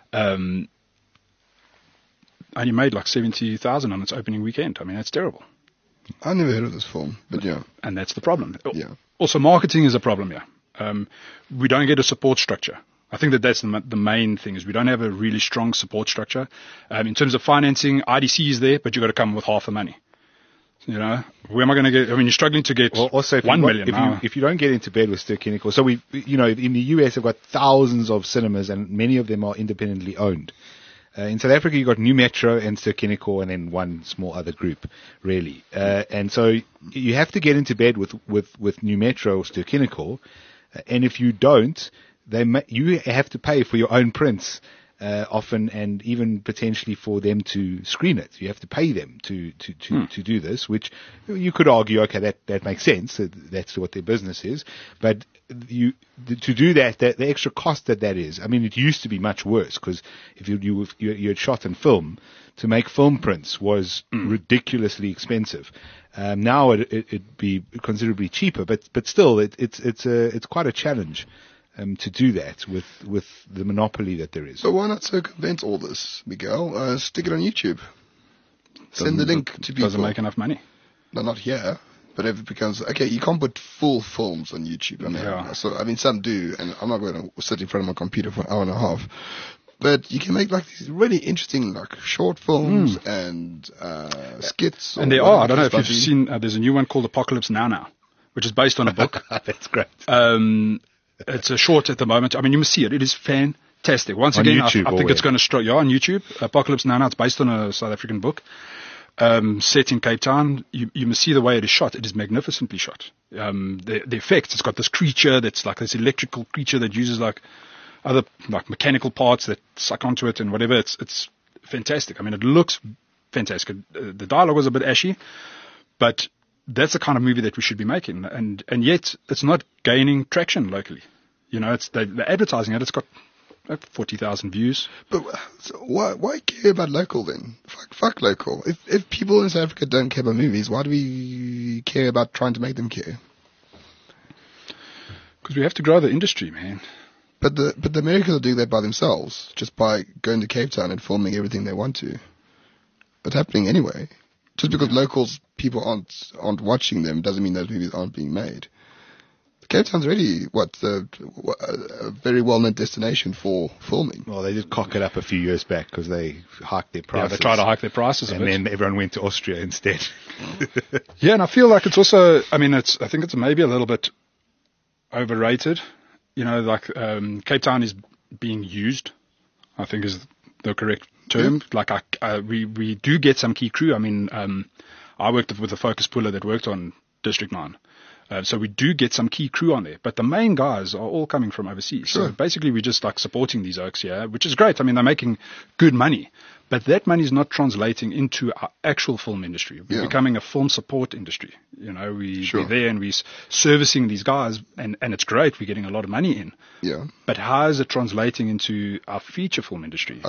only made like 70,000 on its opening weekend. I mean, that's terrible. I never heard of this film, but yeah. And that's the problem. Yeah. Also, marketing is a problem here. We don't get a support structure. I think that's the main thing, is we don't have a really strong support structure. In terms of financing, IDC is there, but you've got to come with half the money. You know, where am I going to get? I mean, you're struggling to get also, if 1 million now. If you don't get into bed with Ster-Kinekor, so in the US, they've got thousands of cinemas, and many of them are independently owned. In South Africa, you've got New Metro and Ster-Kinekor, and then one small other group, really. And so you have to get into bed with New Metro or Ster-Kinekor, and if you don't, you have to pay for your own prints. Often, and even potentially for them to screen it, you have to pay them to do this. Which you could argue, okay, that makes sense. That's what their business is. But to do that, the extra cost that is. I mean, it used to be much worse because if you had shot and film, to make film prints was ridiculously expensive. Now it'd be considerably cheaper, but still, it's quite a challenge. To do that with the monopoly that there is. So why not circumvent all this, Miguel? Stick it on YouTube. Send the link to people. Doesn't make enough money. No, not here. But if it becomes, okay, you can't put full films on YouTube. I mean, some do, and I'm not going to sit in front of my computer for an hour and a half. But you can make like these really interesting like short films and skits. And there are. I don't know if you've seen. There's a new one called Apocalypse Now, which is based on a book. That's great. It's a short at the moment. I mean, you must see it. It is fantastic. Once on again, YouTube, I think it's going to strike. Yeah, on YouTube. Apocalypse Now. It's based on a South African book. Set in Cape Town. You must see the way it is shot. It is magnificently shot. The effects. It's got this creature that's like this electrical creature that uses like other like mechanical parts that suck onto it and whatever. It's fantastic. I mean, it looks fantastic. The dialogue was a bit ashy, but that's the kind of movie that we should be making, and yet it's not gaining traction locally. You know, they're advertising it. It's got 40,000 views. But so why care about local then? Fuck local. If people in South Africa don't care about movies, why do we care about trying to make them care? Because we have to grow the industry, man. But the Americans are doing that by themselves, just by going to Cape Town and filming everything they want to. It's happening anyway. Just because locals, people aren't watching them, doesn't mean those movies aren't being made. Cape Town's already a very well-known destination for filming. Well, they did cock it up a few years back because they hiked their prices. Yeah, they tried to hike their prices, and then everyone went to Austria instead. Yeah, and I feel like it's also. I mean, I think it's maybe a little bit overrated. You know, like Cape Town is being used, I think is the correct term. Yeah. Like we do get some key crew. I mean, I worked with a focus puller that worked on District 9. So we do get some key crew on there, but the main guys are all coming from overseas. Sure. So basically we're just like supporting these oaks here, which is great. I mean, they're making good money, but that money is not translating into our actual film industry. We're becoming a film support industry. You know, we're there and we're servicing these guys and it's great. We're getting a lot of money in. Yeah. But how is it translating into our feature film industry?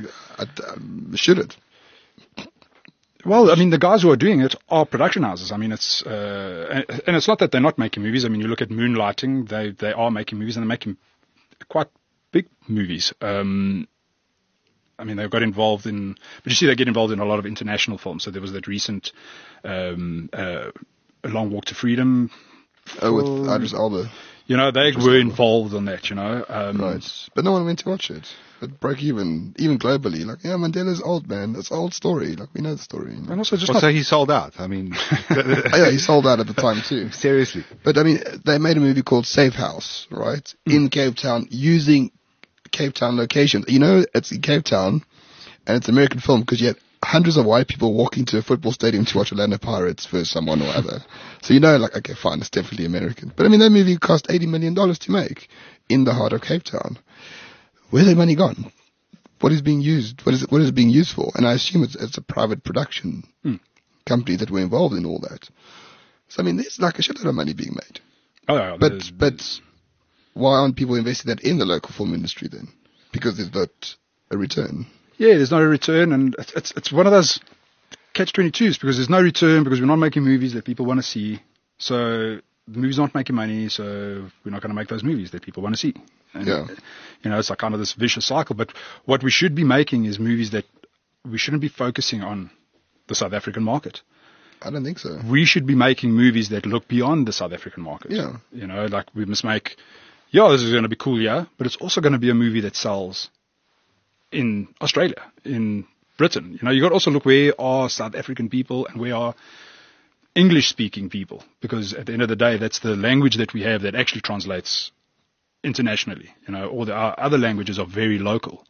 Should it? Well, I mean, the guys who are doing it are production houses. I mean, it's and it's not that they're not making movies. I mean, you look at Moonlighting; they are making movies, and they're making quite big movies. I mean, they got involved in, but you see, they get involved in a lot of international films. So there was that recent A Long Walk to Freedom. With Idris Elba. You know, they were involved on that. You know, right? But no one went to watch it. It broke even globally. Like, yeah, Mandela's old, man. It's an old story. Like, we know the story. You know? And also, so he sold out. I mean, yeah, he sold out at the time too. Seriously. But I mean, they made a movie called Safe House, right, in Cape Town, using Cape Town locations. You know, it's in Cape Town, and it's an American film because you had hundreds of white people walking to a football stadium to watch Orlando Pirates versus someone or other. So you know, like, okay, fine, it's definitely American. But I mean, that movie cost $80 million to make in the heart of Cape Town. Where's the money gone? What is being used? What is it being used for? And I assume it's a private production company that were involved in all that. So I mean, there's like a shitload of money being made. Oh, yeah, but why aren't people investing that in the local film industry then? Because there's not a return. Yeah, there's not a return, and it's one of those catch-22s because there's no return because we're not making movies that people want to see. So the movies aren't making money, so we're not going to make those movies that people want to see. And, you know, it's like kind of this vicious cycle. But what we should be making is movies that we shouldn't be focusing on the South African market. I don't think so. We should be making movies that look beyond the South African market. Yeah. You know, like we must make, this is going to be cool, but it's also going to be a movie that sells in Australia, in Britain. You know, you got to also look where are South African people and where are English-speaking people, because at the end of the day, that's the language that we have that actually translates internationally. All the our other languages are very local.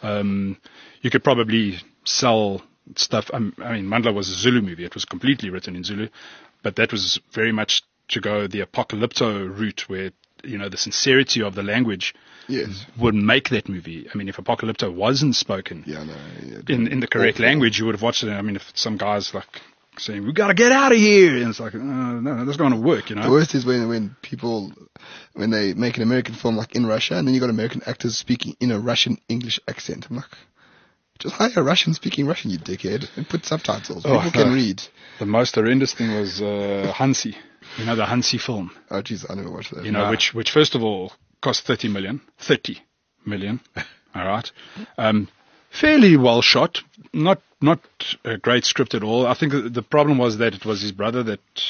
You could probably sell stuff. I mean, Mandla was a Zulu movie. It was completely written in Zulu, but that was very much to go the apocalypto route, where the sincerity of the language would make that movie. I mean, if apocalypto wasn't spoken in the correct language, you would have watched it. I mean, if some guys like saying, "We got to get out of here," and it's like, no, that's not going to work. The worst is when people, when they make an American film like in Russia, and then you got American actors speaking in a Russian English accent. I'm like, just hire a Russian-speaking Russian, you dickhead, and put subtitles. People can read. The most horrendous thing was Hansi. The Hansi film. Oh, jeez, I never watched that. Which first of all cost 30 million. 30 million. All right. Fairly well shot. Not a great script at all. I think the problem was that it was his brother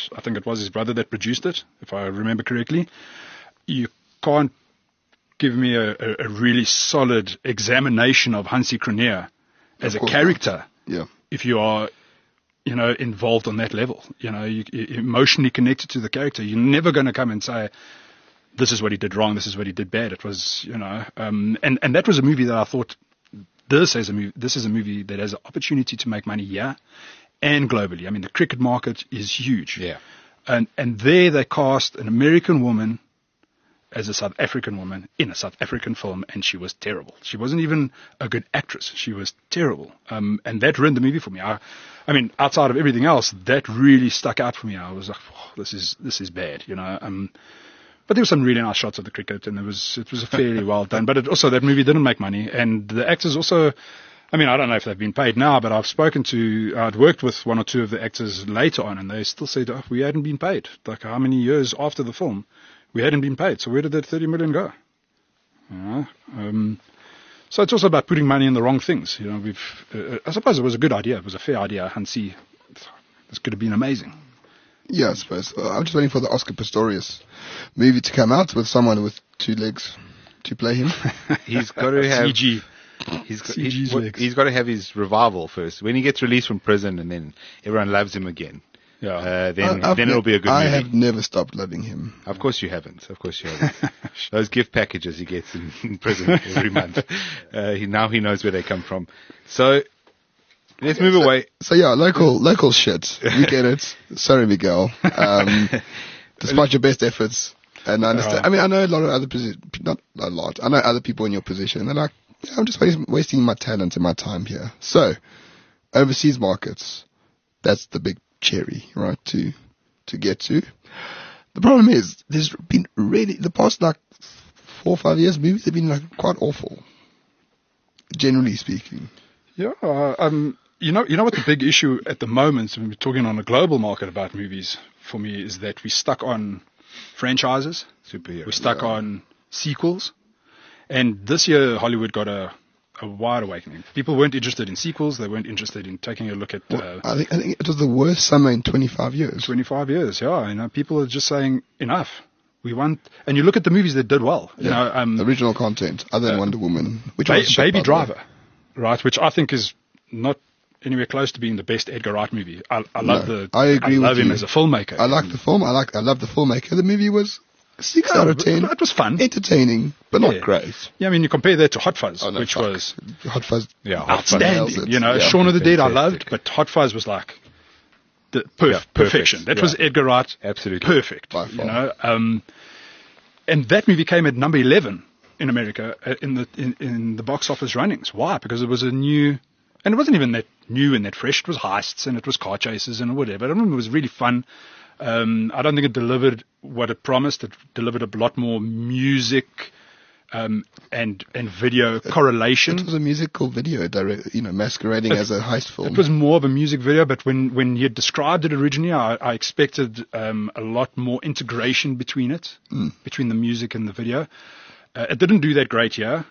that produced it, if I remember correctly. You can't give me a really solid examination of Hansi Cronje as a character if you are involved on that level. You emotionally connected to the character. You're never going to come and say, this is what he did wrong, this is what he did bad. It was, and that was a movie that I thought, this is a movie that has an opportunity to make money here and globally. I mean, the cricket market is huge. Yeah. And there they cast an American woman as a South African woman in a South African film, and she was terrible. She wasn't even a good actress. She was terrible. And that ruined the movie for me. I mean, outside of everything else, that really stuck out for me. I was like, this is bad, But there were some really nice shots of the cricket, and it was fairly well done. But that movie didn't make money, and the actors also, I mean, I don't know if they've been paid now, but I'd worked with one or two of the actors later on, and they still said, we hadn't been paid. Like, how many years after the film, we hadn't been paid. So where did that 30 million go? So it's also about putting money in the wrong things. I suppose it was a good idea. It was a fair idea. Hansi, this could have been amazing. Yeah, I suppose. I'm just waiting for the Oscar Pistorius movie to come out with someone with two legs to play him. He's got to have CG. He's got to have his revival first. When he gets released from prison, and then everyone loves him again. Yeah. Then it'll be a good movie. I have never stopped loving him. Of course you haven't. Those gift packages he gets in prison every month. Now he knows where they come from. So let's move away. So yeah, local shit. We get it. Sorry, Miguel. Despite your best efforts, and I understand. I mean, I know a lot of other not a lot. I know other people in your position. They're like, I'm just wasting my talent and my time here. So overseas markets, that's the big cherry, right, to get to. The problem is, there's been really, the past 4 or 5 years, movies have been quite awful, generally speaking. Yeah, you know what the big issue at the moment, when we're talking on a global market about movies, for me, is that we're stuck on franchises. Superheroes. We're stuck on sequels. And this year, Hollywood got a wide awakening. People weren't interested in sequels. They weren't interested in taking a look at... I think it was the worst summer in 25 years. 25 years, yeah. People are just saying, enough. We want... And you look at the movies that did well. Original content, other than Wonder Woman. Which Baby Driver, right, which I think is not anywhere close to being the best Edgar Wright movie. I love him as a filmmaker. I like the film. I love the filmmaker. The movie was 6 out of 10. It was fun. Entertaining, but not great. Yeah, I mean, you compare that to Hot Fuzz, which was Hot Fuzz, outstanding. Shaun of the Dead I loved, but Hot Fuzz was like the perfection. That was Edgar Wright. Absolutely. Perfect. By far. And that movie came at number 11 in America in the box office runnings. Why? Because it was a new... And it wasn't even that new and that fresh. It was heists and it was car chases and whatever. I remember it was really fun. I don't think it delivered what it promised. It delivered a lot more music and video correlation. It was a musical video, masquerading as a heist film. It was more of a music video, but when you described it originally, I expected a lot more integration between it, between the music and the video. It didn't do that great here.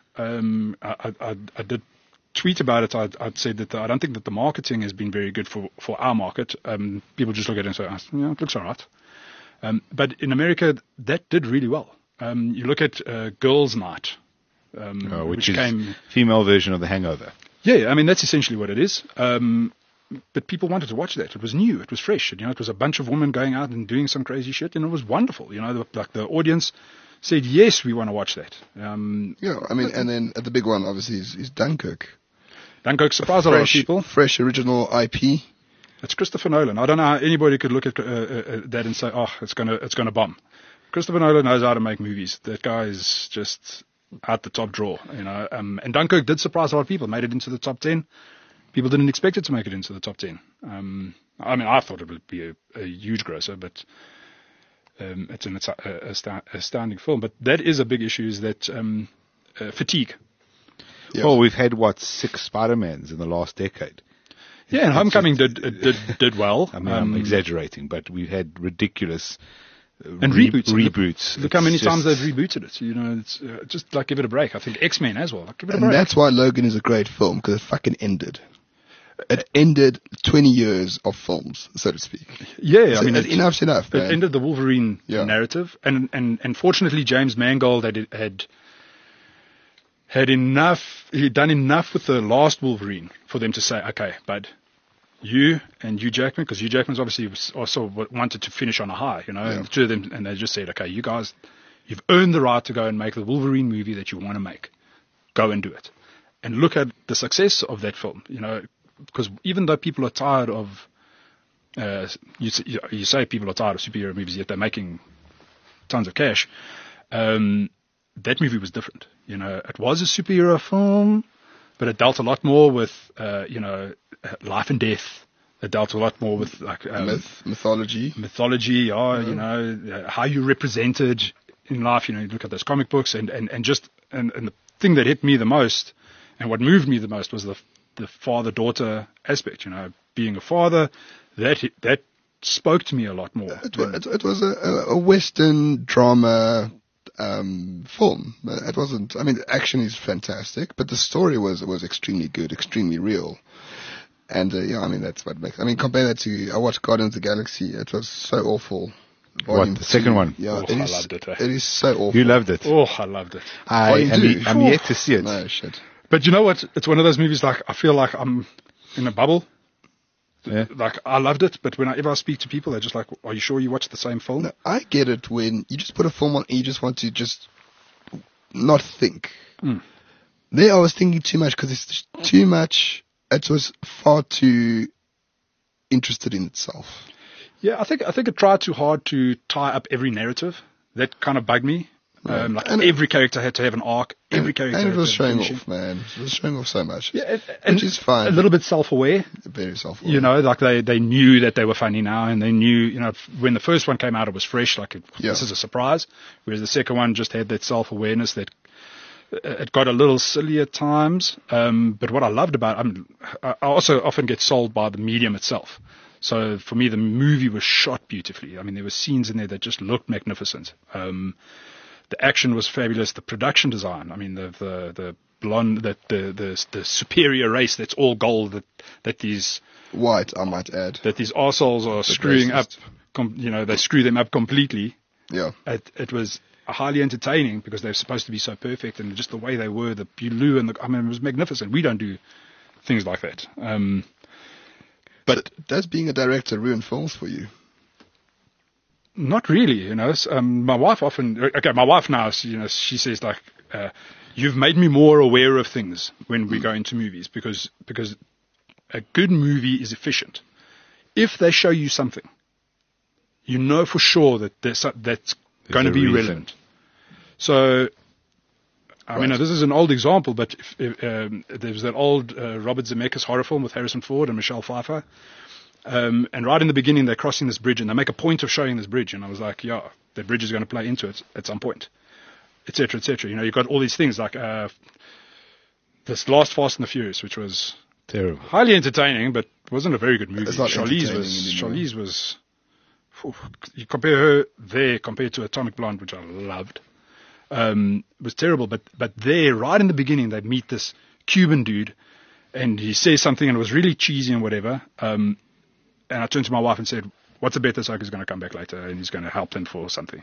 I did tweet about it. I'd said that I don't think that the marketing has been very good for our market. People just look at it and say, it looks all right. But in America, that did really well. You look at Girls' Night, which is female version of The Hangover. Yeah, I mean, that's essentially what it is. but people wanted to watch that. It was new. It was fresh. You know, it was a bunch of women going out and doing some crazy shit, and it was wonderful. You know, the audience said, yes, we want to watch that. Yeah, I mean, and then the big one, obviously, is Dunkirk. Dunkirk surprised a lot of people. Fresh original IP. It's Christopher Nolan. I don't know how anybody could look at that and say, oh, it's gonna bomb. Christopher Nolan knows how to make movies. That guy is just out the top drawer, you know. And Dunkirk did surprise a lot of people. Made it into the top 10. People didn't expect it to make it into the top 10. I mean, I thought it would be a huge grosser, but it's an astounding film. But that is a big issue, is that fatigue. Yeah. Well, we've had, 6 Spider-Mans in the last decade. Yeah, and Homecoming did well. I mean, I'm exaggerating, but we've had ridiculous and reboots. Look how many times they've rebooted it. You know, it's just like, give it a break. I think X-Men as well. Like, give it a break. And that's why Logan is a great film, because it fucking ended. It ended 20 years of films, so to speak. Yeah, so I mean, enough's enough. It ended the Wolverine narrative, and fortunately, James Mangold had enough. He'd done enough with the last Wolverine for them to say, okay, bud, you and Hugh Jackman, because Hugh Jackman's obviously also wanted to finish on a high, you know, and the two of them, and they just said, okay, you guys, you've earned the right to go and make the Wolverine movie that you want to make. Go and do it. And look at the success of that film, you know, because even though people are tired of, you say people are tired of superhero movies, yet they're making tons of cash. That movie was different. You know, it was a superhero film, but it dealt a lot more with, life and death. It dealt a lot more with like mythology. You know, how you represented in life. You know, you look at those comic books, and the thing that hit me the most, and what moved me the most, was the father-daughter aspect. You know, being a father, that spoke to me a lot more. It was a Western drama film. It wasn't. I mean, the action is fantastic, but the story was extremely good, extremely real. And I mean, that's what makes. I mean, compare that to I watched Guardians of the Galaxy. It was so awful. Volume the second one? Yeah, I loved it. It is so awful. You loved it? Oh, I loved it. I'm yet to see it. No shit. But you know what? It's one of those movies, like, I feel like I'm in a bubble. Yeah. Like, I loved it, but whenever I speak to people, they're just like, are you sure you watched the same film? No, I get it when you just put a film on and you just want to just not think. There I was thinking too much, because it's too much. It was far too interested in itself. Yeah, I think it tried too hard to tie up every narrative. That kind of bugged me. Like, every character had to have an arc. Every character. And it was showing off, man. It was showing off so much. Yeah, which is fine. A little bit self-aware. Very self-aware. You know, like they knew that they were funny now, and they knew, you know, when the first one came out, it was fresh. Like, this is a surprise. Whereas the second one just had that self-awareness that it got a little silly at times. But what I loved about it, I also often get sold by the medium itself. So for me, the movie was shot beautifully. I mean, there were scenes in there that just looked magnificent. The action was fabulous. The production design. I mean, the blonde, the superior race that's all gold. That these white, I might add. That these arseholes are screwing up. You know, they screw them up completely. Yeah. It was highly entertaining because they're supposed to be so perfect, and just the way they were, the blue and I mean, it was magnificent. We don't do things like that. But so does being a director ruin films for you? Not really, you know. My wife my wife now, you know, she says, like, you've made me more aware of things when we go into movies, because a good movie is efficient. If they show you something, you know for sure that that's going to be relevant. So, I mean, this is an old example, but there was that old Robert Zemeckis horror film with Harrison Ford and Michelle Pfeiffer. And right in the beginning, they're crossing this bridge, and they make a point of showing this bridge. And I was like, yeah, the bridge is going to play into it at some point, et cetera, et cetera. You know, you've got all these things like this last Fast and the Furious, which was terrible, highly entertaining, but wasn't a very good movie. It's not Charlize was you compare her there compared to Atomic Blonde, which I loved, was terrible. But there, right in the beginning, they meet this Cuban dude, and he says something, and it was really cheesy and whatever. And I turned to my wife and said, what's the bet this is going to come back later and he's going to help them for something?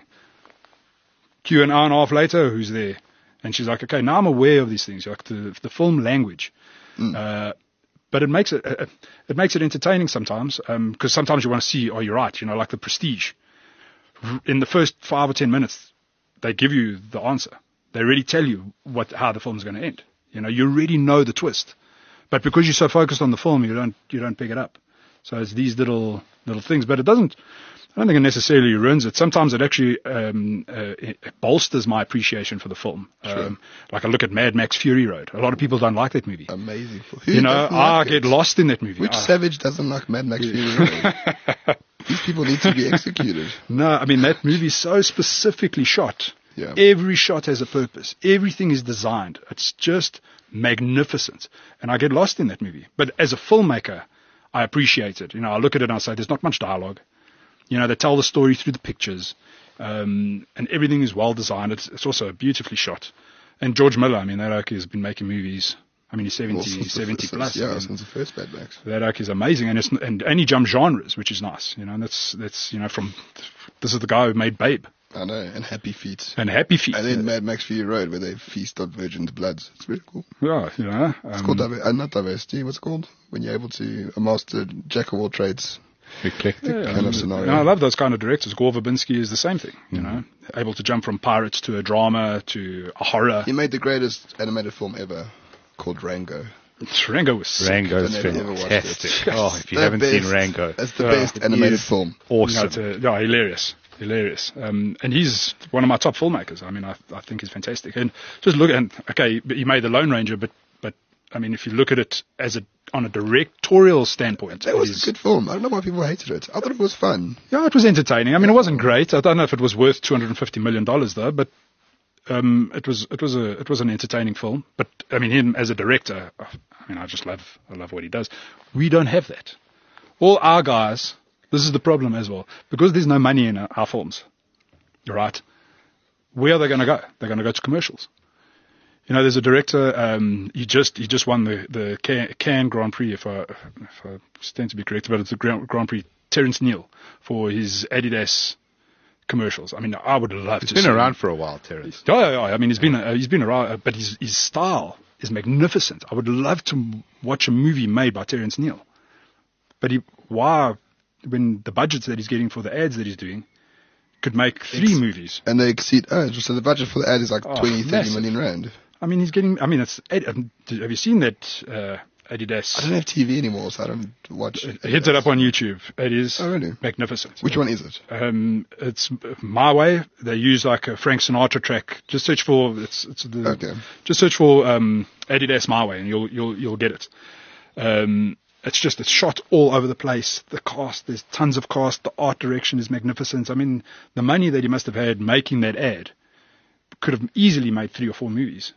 Q an hour and a half later, who's there? And she's like, okay, now I'm aware of these things, like the film language. But but it makes it entertaining sometimes, because sometimes you want to see, oh, you're right, like The Prestige. In the first 5 or 10 minutes, they give you the answer. They already tell you how the film's going to end. You already know the twist, but because you're so focused on the film, you don't pick it up. So it's these little things, but I don't think it necessarily ruins it. Sometimes it actually it bolsters my appreciation for the film. Sure. Like I look at Mad Max Fury Road. A lot of people don't like that movie. Amazing. I get lost in that movie. Which savage doesn't like Mad Max Fury Road? These people need to be executed. No, I mean, that movie is so specifically shot. Yeah. Every shot has a purpose. Everything is designed. It's just magnificent. And I get lost in that movie. But as a filmmaker, I appreciate it. I look at it and I say, there's not much dialogue. They tell the story through the pictures. And everything is well designed. It's also beautifully shot. And George Miller, that oak has been making movies. He's 70 plus. Yeah, since the first Mad Max. That oak is amazing. And he jumped genres, which is nice. And that's from, this is the guy who made Babe. I know, and Happy Feet. And then Mad Max Fury Road, where they feast on virgins' bloods. It's really cool. Yeah, it's called not diversity. What's it called? When you're able to master jack of all trades. Eclectic kind of scenario. I love those kind of directors. Gore Verbinski is the same thing. Able to jump from pirates to a drama to a horror. He made the greatest animated film ever, called Rango. Rango's fantastic. If you haven't seen Rango, that's the best animated film. Awesome. Hilarious. And he's one of my top filmmakers. I think he's fantastic. And just look at, he made The Lone Ranger, but if you look at it on a directorial standpoint, that was a good film. I don't know why people hated it. I thought it was fun. Yeah, it was entertaining. It wasn't great. I don't know if it was worth $250 million though, but it was an entertaining film. But him as a director, I love what he does. We don't have that. All our guys, this is the problem as well, because there's no money in our films, right? Where are they going to go? They're going to go to commercials. There's a director. He just won the Cannes Grand Prix, if I stand to be correct, but it's the Grand Prix. Terence Neal for his Adidas commercials. I would love to. He's been around for a while, Terence. Yeah. He's been around, but his style is magnificent. I would love to watch a movie made by Terence Neal. But when the budgets that he's getting for the ads that he's doing, could make 3 movies. And they exceed, so the budget for the ad is like 30 million rand. He's getting, have you seen that Adidas? I don't have TV anymore, so I don't watch it. Hit it up on YouTube. It is really? Magnificent. Which one is it? It's My Way. They use like a Frank Sinatra track. Just search for, just search for Adidas My Way and you'll get it. It's shot all over the place. The cast, there's tons of cast. The art direction is magnificent. The money that he must have had making that ad could have easily made 3 or 4 movies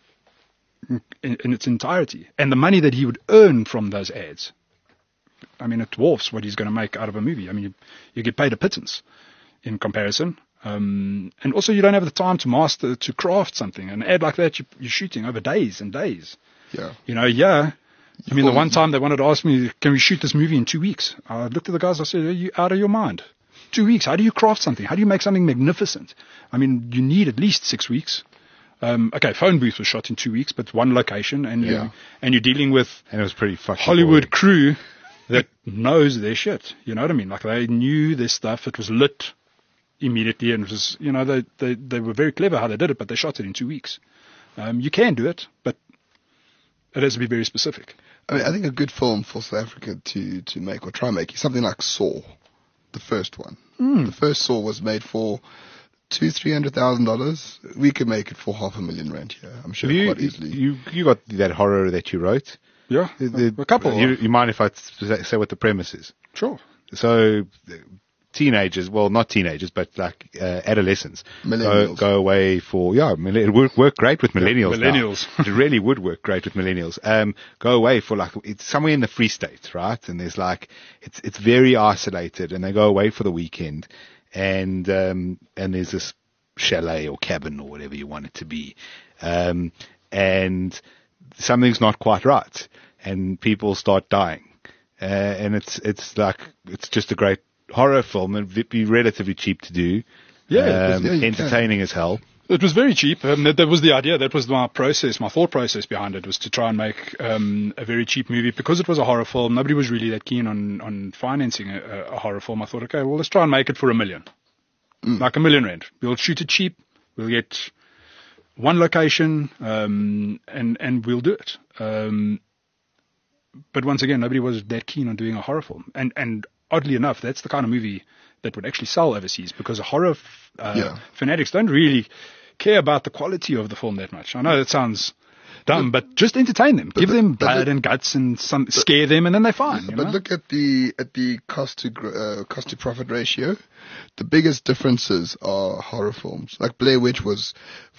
in its entirety. And the money that he would earn from those ads, it dwarfs what he's going to make out of a movie. You get paid a pittance in comparison. And also you don't have the time to craft something. An ad like that, you're shooting over days and days. Yeah. The one time they wanted to ask me, can we shoot this movie in 2 weeks? I looked at the guys, I said, are you out of your mind? 2 weeks, how do you craft something? How do you make something magnificent? You need at least 6 weeks. Phone Booth was shot in 2 weeks, but one location, and you're dealing with and it was pretty fucking Hollywood crew that knows their shit. You know what I mean? Like they knew their stuff. It was lit immediately, and it was, they were very clever how they did it, but they shot it in 2 weeks. You can do it, but it has to be very specific. I think a good film for South Africa to make or try and make is something like Saw, the first one. The first Saw was made for $200,000-$300,000. We could make it for R500,000 here, I'm sure, quite easily. You got that horror that you wrote? Yeah, a couple. You mind if I say what the premise is? Sure. So teenagers, well, not teenagers, but like adolescents, go away for, it would work great with millennials. Millennials. It really would work great with millennials. Go away for it's somewhere in the Free State, right? And there's it's very isolated, and they go away for the weekend, and there's this chalet or cabin or whatever you want it to be. And something's not quite right, and people start dying. And it's just a great horror film, and it'd be relatively cheap to do. Yeah, entertaining as hell. It was very cheap. That was the idea. That was my process. My thought process behind it was to try and make a very cheap movie because it was a horror film. Nobody was really that keen on financing a horror film. I thought, okay, well, let's try and make it for $1 million, like R1 million. We'll shoot it cheap. We'll get one location, and we'll do it. But once again, nobody was that keen on doing a horror film. And oddly enough, that's the kind of movie that would actually sell overseas because horror fanatics don't really care about the quality of the film that much. I know that sounds dumb, but just entertain them. Give them blood and guts and scare them, and then they're fine. But look at the cost to profit ratio. The biggest differences are horror films. Like Blair Witch was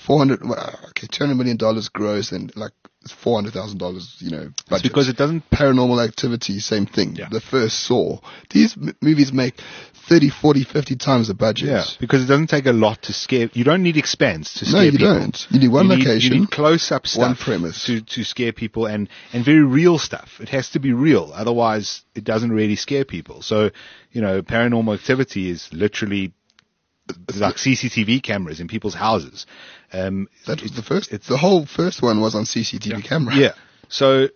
$200 million gross and like $400,000, budget. It's because it doesn't. Paranormal Activity, same thing. Yeah. The first Saw. These movies make 30, 40, 50 times the budget. Yeah, because it doesn't take a lot to scare. You don't need expense to scare people. No, you don't. You need one location. You need close-up stuff. One premise. To scare people and very real stuff. It has to be real. Otherwise, it doesn't really scare people. So, Paranormal Activity is literally like CCTV cameras in people's houses. That was the first. The whole first one was on CCTV camera. Yeah. So,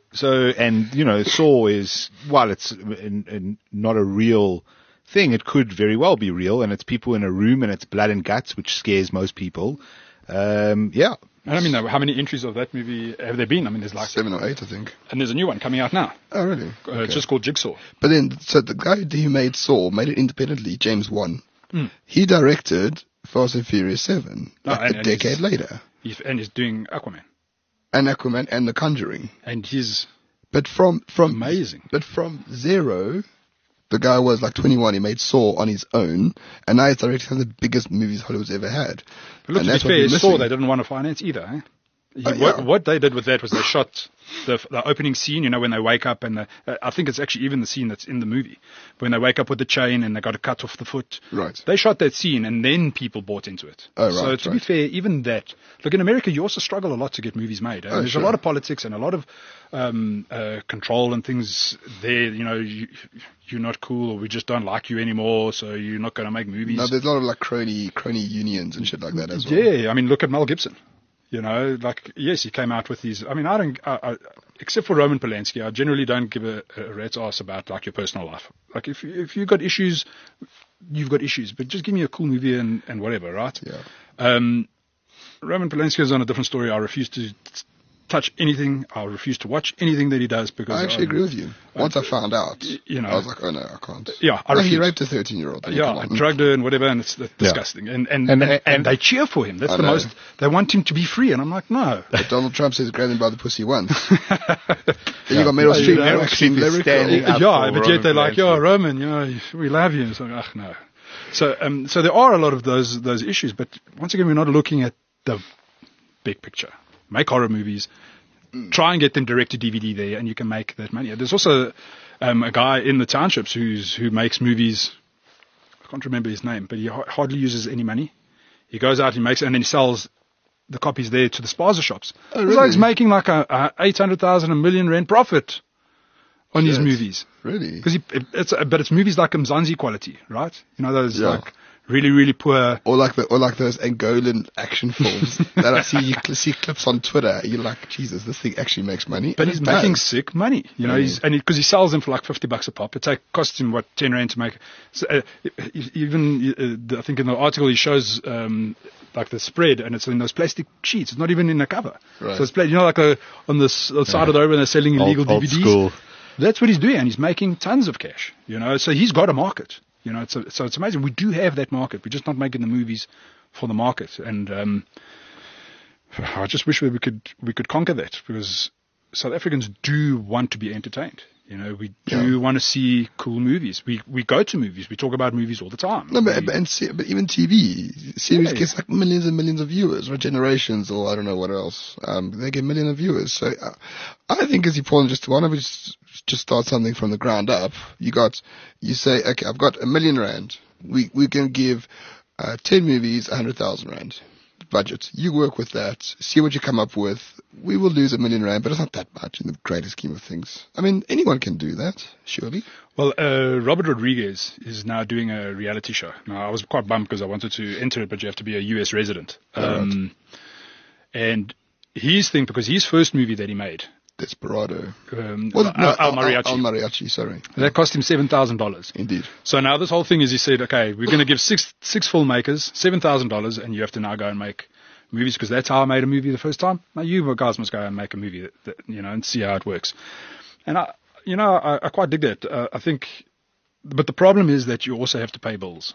Saw is, while it's not a real thing, it could very well be real, and it's people in a room, and it's blood and guts, which scares most people. Yeah. I mean, how many entries of that movie have there been? I mean, there's like 7 or 8, I think. And there's a new one coming out now. Oh, really? Okay. It's just called Jigsaw. But then, so the guy who made Saw made it independently, James Wan. He directed Fast and Furious 7 a decade later. And he's doing Aquaman. And Aquaman and The Conjuring. And he's from amazing. But from zero, the guy was like 21. He made Saw on his own, and now he's directing some of the biggest movies Hollywood's ever had. But look, to be fair, Saw they didn't want to finance either. Eh? What they did with that was they shot the opening scene, when they wake up, and I think it's actually even the scene that's in the movie, when they wake up with the chain and they got to cut off the foot. Right. They shot that scene and then people bought into it. Oh, right. So to be fair, even that, look, in America you also struggle a lot to get movies made. There's a lot of politics and a lot of control and things there. You're not cool, or we just don't like you anymore, so you're not going to make movies. No, there's a lot of like crony unions and shit like that as well. Yeah, I mean, look at Mel Gibson. Yes, he came out with these. I mean, I except for Roman Polanski, I generally don't give a rat's ass about like your personal life. Like if you've got issues, you've got issues. But just give me a cool movie and whatever, right? Yeah. Roman Polanski is on a different story. I refuse to touch anything. I'll refuse to watch anything that he does because I actually agree with you. Once I found out, I was like, oh no, I can't. Yeah, he raped a 13-year-old. Yeah, drugged her and whatever, and it's disgusting. And they cheer for him. That's the most. They want him to be free, and I'm like, no. But Donald Trump says grab him by the pussy once. Then you got Meryl Streep. Meryl Streep standing up. Yeah, but yet they're like, Roman, we love you. So, no. So there are a lot of those issues, but once again, we're not looking at the big picture. Make horror movies, try and get them direct to DVD there, and you can make that money. There's also a guy in the townships who makes movies. I can't remember his name, but he hardly uses any money. He goes out, he makes it, and then he sells the copies there to the spaza shops. Oh, really? It's like he's making like a 800,000, R1 million profit on his movies. Really? But it's movies like Mzansi quality, right? Those like really, really poor. Or like those Angolan action films that I see. You see clips on Twitter. You're like, Jesus, this thing actually makes money. But he's making sick money, because he sells them for like $50 a pop. Costs him 10 rand to make. So, I think in the article he shows like the spread, and it's in those plastic sheets. It's not even in a cover. Right. So it's like on the side of the road when they're selling illegal DVDs. School. That's what he's doing, and he's making tons of cash. So he's got a market. So it's amazing. We do have that market. We're just not making the movies for the market. And I just wish we could conquer that, because South Africans do want to be entertained. We do want to see cool movies. We go to movies. We talk about movies all the time. No, but even TV series gets like millions and millions of viewers, or Generations, or I don't know what else. They get millions of viewers. So I think it's important just to start something from the ground up. You say, okay, I've got R1 million. We can give 10 movies 100,000 rand. budget. You work with that. See what you come up with. We will lose R1 million, but it's not that much in the greater scheme of things. I mean, anyone can do that, surely. Well, Robert Rodriguez is now doing a reality show. Now, I was quite bummed because I wanted to enter it, but you have to be a US resident. Right. And his thing, because his first movie that he made, Desperado. Al Mariachi. Al Mariachi, sorry. That cost him $7,000. Indeed. So now this whole thing is, he said, okay, we're going to give six filmmakers $7,000, and you have to now go and make movies, because that's how I made a movie the first time. Now you guys must go and make a movie that and see how it works. And I quite dig that. I think, but the problem is that you also have to pay bills.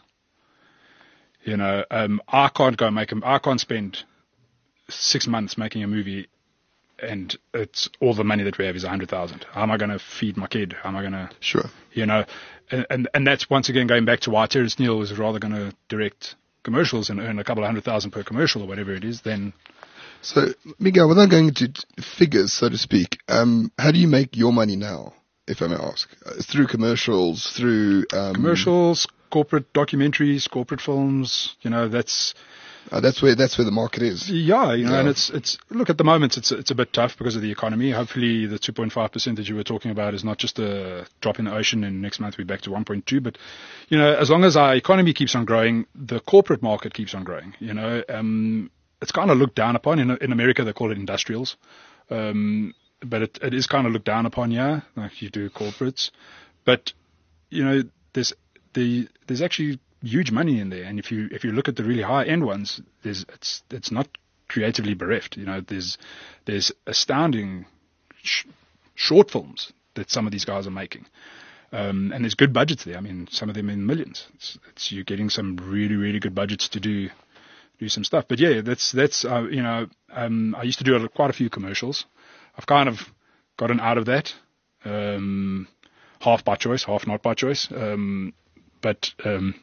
I can't go I can't spend 6 months making a movie, and it's all the money that we have is 100,000. How am I going to feed my kid? How am I going to, sure, and that's once again going back to why Terrence Neal is rather going to direct commercials and earn a couple of 100,000 per commercial or whatever it is. Then, so Miguel, without going into figures, so to speak, how do you make your money now, if I may ask? Through commercials, through commercials, corporate documentaries, corporate films. That's where the market is. Yeah, and it's look, at the moment it's a bit tough because of the economy. Hopefully the 2.5% that you were talking about is not just a drop in the ocean, and next month we're back to 1.2. But as long as our economy keeps on growing, the corporate market keeps on growing. It's kind of looked down upon in America. They call it industrials, but it is kind of looked down upon. Yeah, like you do corporates, but there's actually huge money in there, and if you look at the really high end ones, it's not creatively bereft. There's astounding short films that some of these guys are making, and there's good budgets there. I mean, some of them in millions. You're getting some really, really good budgets to do some stuff. But yeah, that's I used to do quite a few commercials. I've kind of gotten out of that, half by choice, half not by choice. But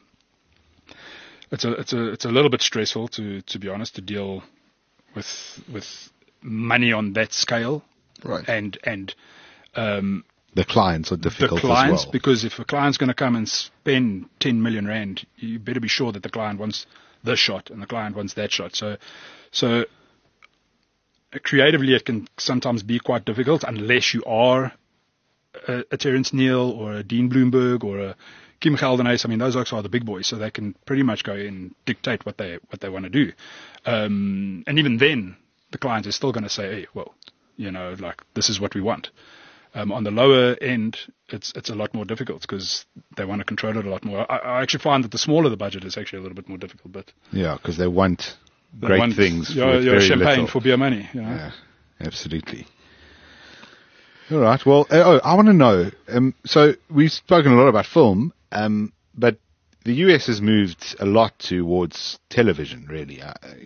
it's a little bit stressful to be honest, to deal with money on that scale, right? And the clients are difficult. The clients, as well. Because if a client's going to come and spend 10 million rand, you better be sure that the client wants this shot and the client wants that shot. So creatively, it can sometimes be quite difficult unless you are a Terrence Neal or a Dean Bloomberg or a Kim Geldenhuys. I mean, those are the big boys, so they can pretty much go and dictate what they want to do. And even then, the client is still going to say, hey, well, this is what we want. On the lower end, it's a lot more difficult because they want to control it a lot more. I actually find that the smaller the budget is actually a little bit more difficult. But yeah, because they want great things. Your champagne for beer money. Yeah, absolutely. All right. Well, I want to know. So we've spoken a lot about film, but the US has moved a lot towards television, really.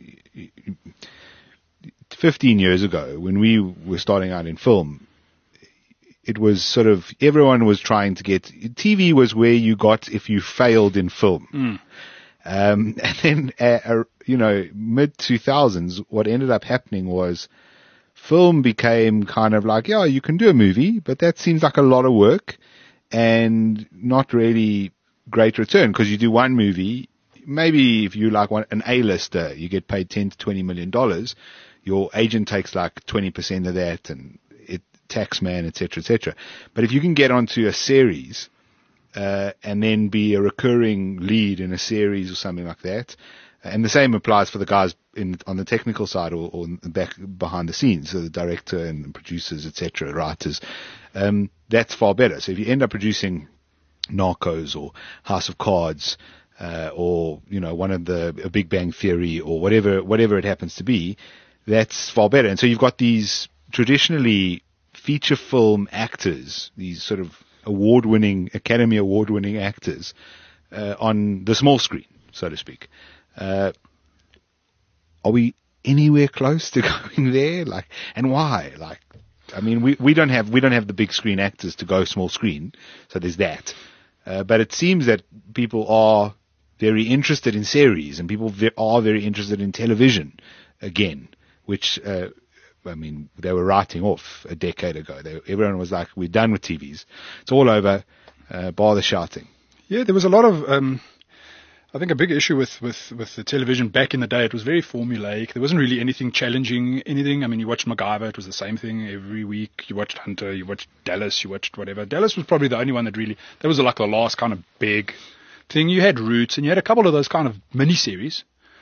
15 years ago, when we were starting out in film, it was sort of everyone was trying to get TV was where you got if you failed in film. And then, mid 2000s, what ended up happening was film became kind of like, yeah, you can do a movie, but that seems like a lot of work and not really great return because you do one movie. Maybe if you like an A-lister, you get paid $10 to $20 million. Your agent takes like 20% of that and tax man, etc., etc. But if you can get onto a series, and then be a recurring lead in a series or something like that, and the same applies for the guys on the technical side or back behind the scenes, so the director and producers, etc., writers, that's far better. So if you end up producing Narcos or House of Cards, or one of a Big Bang Theory or whatever it happens to be, that's far better. And so you've got these traditionally feature film actors, these sort of Academy Award-winning actors, on the small screen, so to speak. Are we anywhere close to going there? And why? I mean, we don't have the big screen actors to go small screen, so there's that. But it seems that people are very interested in series, and people are very interested in television again, which, they were writing off a decade ago. Everyone was like, we're done with TVs. It's all over, bar the shouting. Yeah, there was a lot of, I think a big issue with the television back in the day, it was very formulaic. There wasn't really anything challenging anything. I mean, you watched MacGyver, it was the same thing every week. You watched Hunter, you watched Dallas, you watched whatever. Dallas was probably the only one that was like the last kind of big thing. You had Roots, and you had a couple of those kind of mini-series,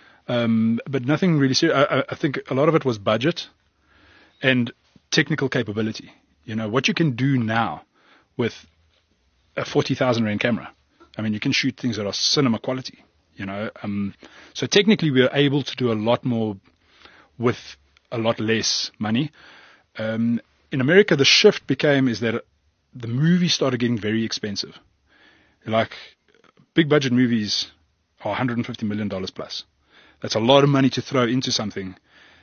but nothing really serious. I think a lot of it was budget and technical capability. You know, what you can do now with a 40,000 rand camera. I mean, you can shoot things that are cinema quality, you know. So technically, we are able to do a lot more with a lot less money. In America, the shift is that the movies started getting very expensive. Like, big budget movies are $150 million plus. That's a lot of money to throw into something.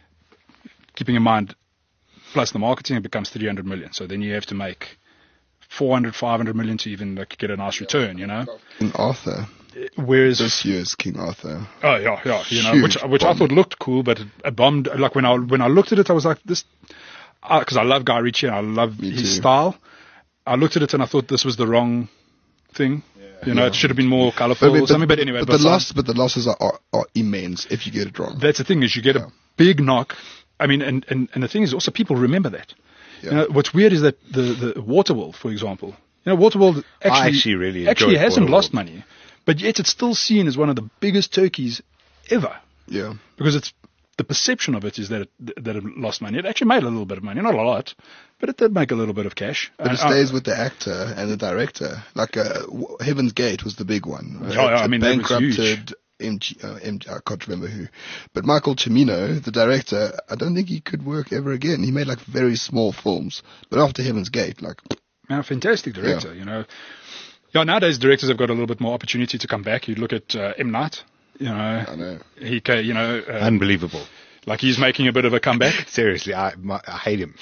Keeping in mind, plus the marketing, it becomes 300 million. So then you have to make 400, 500 million to even get a nice return, you know. King Arthur. Whereas This year's King Arthur. Oh yeah, you know, which I thought looked cool, but it bombed. Like when I looked at it, I was like, this, because I love Guy Ritchie and I love his style. I looked at it and I thought this was the wrong thing. You know, it should have been more colourful or something. But anyway, but the losses are immense if you get it wrong. That's the thing, is you get a big knock. I mean, and the thing is also people remember that. Yeah. You know, what's weird is that the Waterworld, for example, you know, Waterworld actually hasn't lost money, but yet it's still seen as one of the biggest turkeys ever. Yeah. Because it's the perception of it is that it lost money. It actually made a little bit of money, not a lot, but it did make a little bit of cash. But it stays with the actor and the director. Like Heaven's Gate was the big one. I mean, bankrupted. I can't remember who, but Michael Cimino, the director, I don't think he could work ever again. He made like very small films, but after Heaven's Gate, like, fantastic director, you know. Yeah, nowadays directors have got a little bit more opportunity to come back. You look at M. Night, you know. I know. He, you know, unbelievable. Like he's making a bit of a comeback. Seriously, I hate him.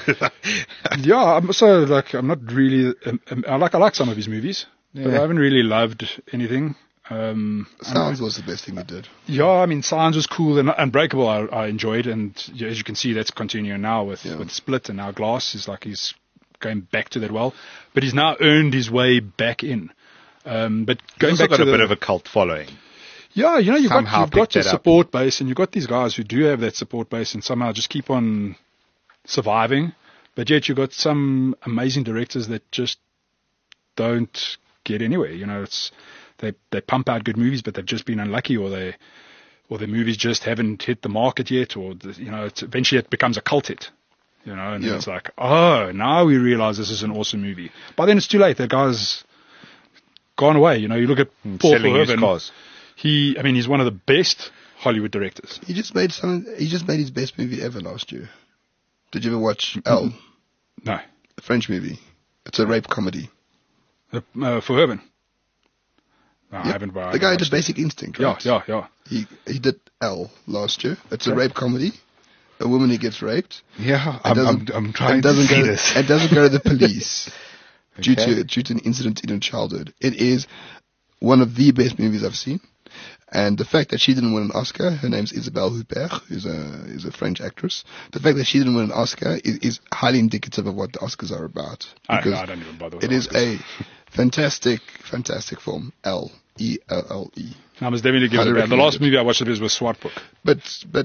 Yeah, I'm not really. I like some of his movies, but I haven't really loved anything. Sounds was the best thing he did. Yeah, I mean, Sounds was cool, and Unbreakable I enjoyed, and as you can see, that's continuing now with Split, and now Glass is like he's going back to that well, but he's now earned his way back in. But going back got to a bit of a cult following. Yeah, you know, you've got your support base, and you've got these guys who do have that support base, and somehow just keep on surviving. But yet you've got some amazing directors that just don't get anywhere. You know, they pump out good movies, but they've just been unlucky, or their movies just haven't hit the market yet, or you know, eventually it becomes a cult hit. You know, and it's like, oh, now we realize this is an awesome movie. By then it's too late. That guy's gone away. You know, you look at Paul Verhoeven. He's one of the best Hollywood directors. He just made his best movie ever last year. Did you ever watch Elle? No. A French movie. It's a rape comedy. Verhoeven. No, I haven't. The guy did Basic Instinct, right? Yeah. He did Elle last year. It's a rape comedy. A woman who gets raped. Yeah, I'm trying to see this. And doesn't go to the police due to an incident in her childhood. It is one of the best movies I've seen. And the fact that she didn't win an Oscar, her name's Isabelle Huppert, who's a French actress. The fact that she didn't win an Oscar is highly indicative of what the Oscars are about. I don't even bother with it is a fantastic film. Elle. E-L-L-E. I must definitely give it a go. The last movie I watched of his was Swartboek. But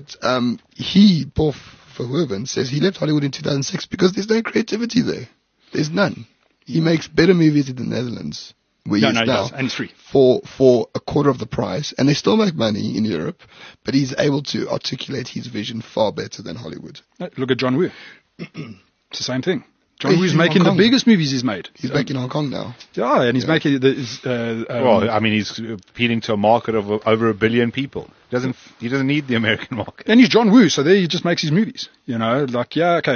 Paul Verhoeven says he left Hollywood in 2006 because there's no creativity there. There's none. He makes better movies in the Netherlands, where he is now, and it's free. For a quarter of the price, and they still make money in Europe, but he's able to articulate his vision far better than Hollywood. Look at John Woo. It's the same thing. John Woo's making the biggest movies he's made. He's making Hong Kong now. Yeah, and he's making he's appealing to a market of over 1 billion people. He doesn't need the American market. And he's John Woo, so there he just makes his movies. You know, like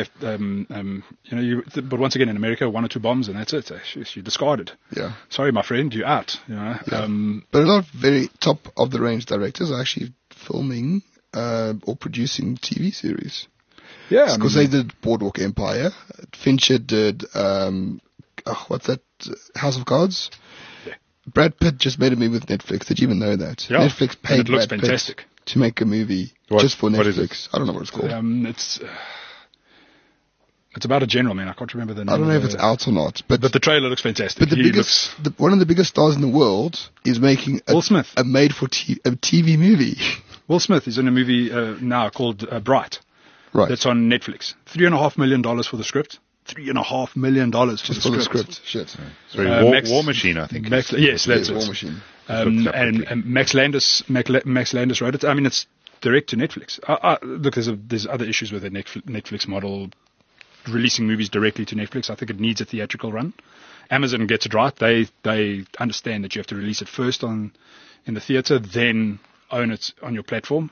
but once again in America, 1 or 2 bombs and that's it. You're discarded. Yeah. Sorry, my friend, you're out. You know. Yeah. But a lot of very top of the range directors are actually filming or producing TV series. Yeah, because they did Boardwalk Empire. Fincher did what's that? House of Cards. Yeah. Brad Pitt just made a movie with Netflix. Did you even know that? Yeah. Netflix paid Brad Pitt to make a movie just for Netflix. What is it? I don't know what it's called. It's It's about a general, man. I can't remember the name. I don't know if it's out or not, but the trailer looks fantastic. But one of the biggest stars in the world is making Will Smith, a made-for-TV movie. Will Smith is in a movie now called Bright. Right. That's on Netflix. $3.5 million for the script. $3.5 million for the script. Shit. It's very War Machine, I think. Yes, that's it. War Machine. And Max Landis wrote it. I mean, it's direct to Netflix. Look, there's other issues with the Netflix model releasing movies directly to Netflix. I think it needs a theatrical run. Amazon gets it right. They understand that you have to release it first in the theater, then own it on your platform.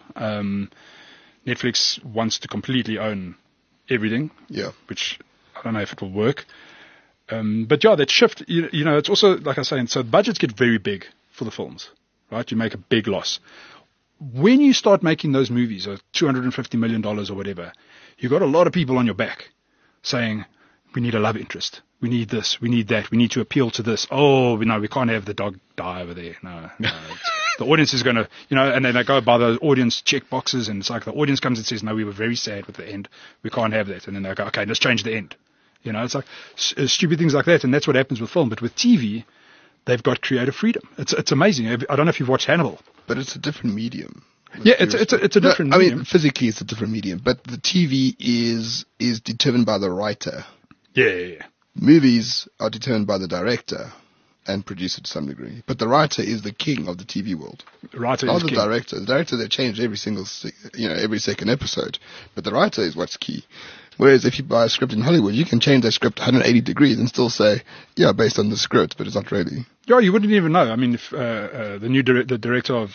Netflix wants to completely own everything. Yeah. Which I don't know if it will work. But yeah, that shift, you know, it's also, like I was saying, so budgets get very big for the films, right? You make a big loss. When you start making those movies, or $250 million or whatever, you got a lot of people on your back saying, we need a love interest. We need this. We need that. We need to appeal to this. Oh, no, we can't have the dog die over there. No. The audience is going to, you know, and then they go by the audience check boxes, and it's like the audience comes and says, no, we were very sad with the end. We can't have that. And then they go, okay, let's change the end. You know, it's like stupid things like that. And that's what happens with film. But with TV, they've got creative freedom. It's amazing. I don't know if you've watched Hannibal. But it's a different medium. Yeah, it's a different medium. I mean, physically it's a different medium, but the TV is determined by the writer. Yeah. Movies are determined by the director and producer to some degree, but the writer is the king of the TV world. Not the director. The director, they change every second episode, but the writer is what's key. Whereas if you buy a script in Hollywood, you can change that script 180 degrees and still say, yeah, based on the script, but it's not really. Yeah, you wouldn't even know. I mean, if the director of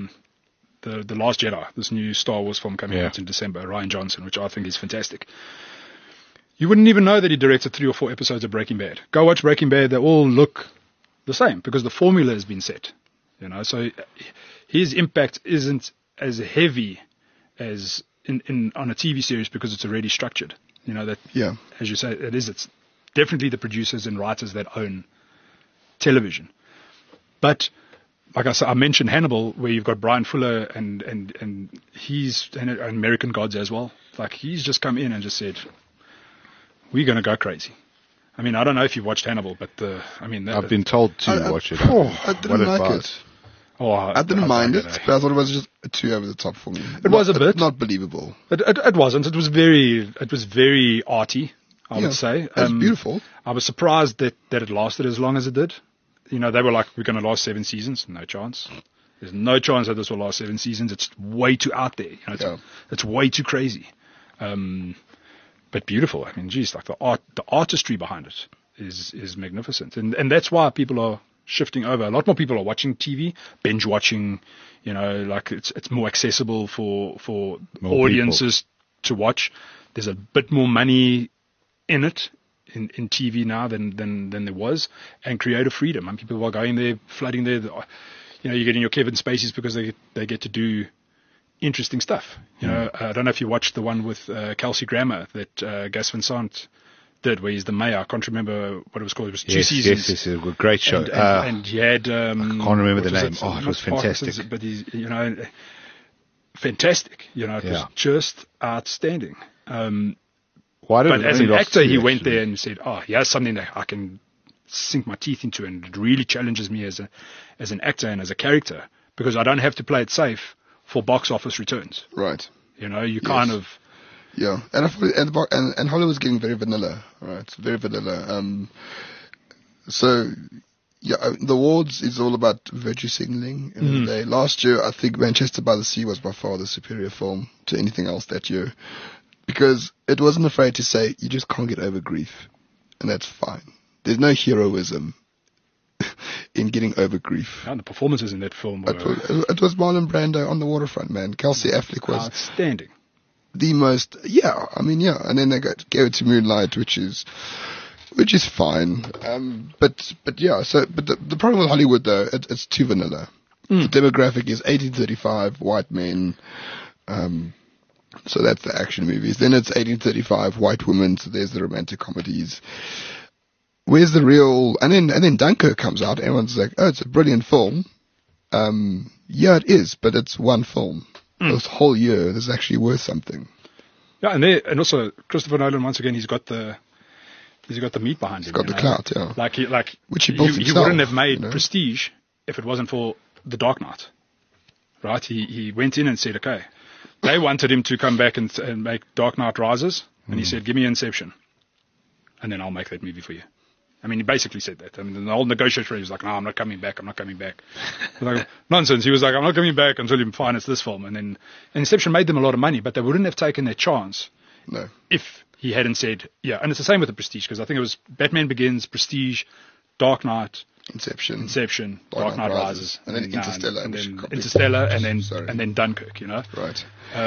the Last Jedi, this new Star Wars film coming out in December, Rian Johnson, which I think is fantastic. You wouldn't even know that he directed 3 or 4 episodes of Breaking Bad. Go watch Breaking Bad; they all look the same because the formula has been set. You know, so his impact isn't as heavy as on a TV series because it's already structured. You know that. Yeah. As you say, it's definitely the producers and writers that own television, but. Like I said, I mentioned Hannibal, where you've got Brian Fuller and he's and American Gods as well. Like he's just come in and just said, "We're going to go crazy." I mean, I don't know if you've watched Hannibal, but I've been told to watch it. I didn't like it. I didn't mind it, but I thought it was just too over the top for me. It was a bit not believable. It wasn't. It was very arty. I would say it was beautiful. I was surprised that it lasted as long as it did. You know, they were like, we're going to last 7 seasons. No chance. There's no chance that this will last 7 seasons. It's way too out there. You know, it's way too crazy. But beautiful. I mean, geez, like the artistry behind it is magnificent. And that's why people are shifting over. A lot more people are watching TV, binge watching, you know, like it's more accessible for more audiences to watch. There's a bit more money in it. In TV now than there was, and creative freedom. And people are going there, flooding there. You know, you're getting your Kevin Spaceys because they get to do interesting stuff. You know, I don't know if you watched the one with Kelsey Grammer that Gus Van Sant did, where he's the mayor. I can't remember what it was called. It was 2 seasons. Yes, it was a great show. And he had. I can't remember the name. It was fantastic. But he's, you know, fantastic. You know, just outstanding. But as an actor, he went there and said, "Oh, here's something that I can sink my teeth into, and it really challenges me as an actor and as a character because I don't have to play it safe for box office returns." Right. You know, you kind of. Yeah, and Hollywood's getting very vanilla, right? Very vanilla. So, yeah, the awards is all about virtue signaling. Last year, I think Manchester by the Sea was by far the superior film to anything else that year. Because it wasn't afraid to say, you just can't get over grief. And that's fine. There's no heroism in getting over grief. And the performances in that film were... It was Marlon Brando on the waterfront, man. Kelsey Affleck was... outstanding. The most... Yeah, I mean, yeah. And then they gave it to Moonlight, which is fine. But the problem with Hollywood, though, it's too vanilla. The demographic is 1835, white men... So that's the action movies. Then it's 1835, white women. So there's the romantic comedies. Where's the real? And then Dunkirk comes out. Everyone's like, "Oh, it's a brilliant film." Yeah, it is, but it's one film. This whole year is actually worth something. Yeah, and also Christopher Nolan, once again, he's got the meat behind him. He's got the clout, yeah. Which he built he himself, wouldn't have made you know? Prestige if it wasn't for The Dark Knight. Right? He went in and said, okay, they wanted him to come back and make Dark Knight Rises, and he said, give me Inception, and then I'll make that movie for you. I mean, he basically said that. I mean, the whole negotiator was like, no, I'm not coming back. Like, nonsense. He was like, I'm not coming back until you finance this film. And then Inception made them a lot of money, but they wouldn't have taken their chance if he hadn't said, yeah. And it's the same with the Prestige, because I think it was Batman Begins, Prestige, Dark Knight, Inception, Dark Knight Rises, and then Interstellar, and then Dunkirk, you know? Right.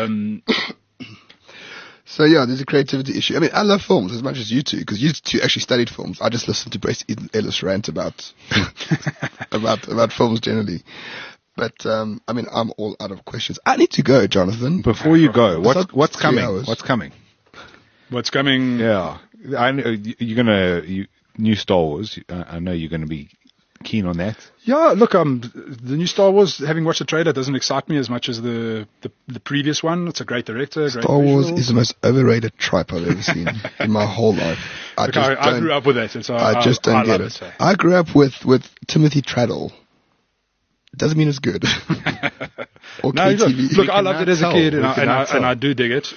So yeah, there's a creativity issue. I mean, I love films as much as you two, because you two actually studied films. I just listened to Bret Easton Ellis rant about about films generally. But I mean, I'm all out of questions. I need to go, Jonathan. Before you go, what's coming? What's coming? What's coming? Yeah, I know new Star Wars. I know you're going to be keen on that. Yeah, look, the new Star Wars, having watched the trailer, doesn't excite me as much as the previous one. It's a great director. Star Wars is the most overrated tripe I've ever seen in my whole life. I grew up with it. I just don't get it. So. I grew up with Timothy Treadle. It doesn't mean it's good. Or no, look, I loved it as a kid, and I do dig it.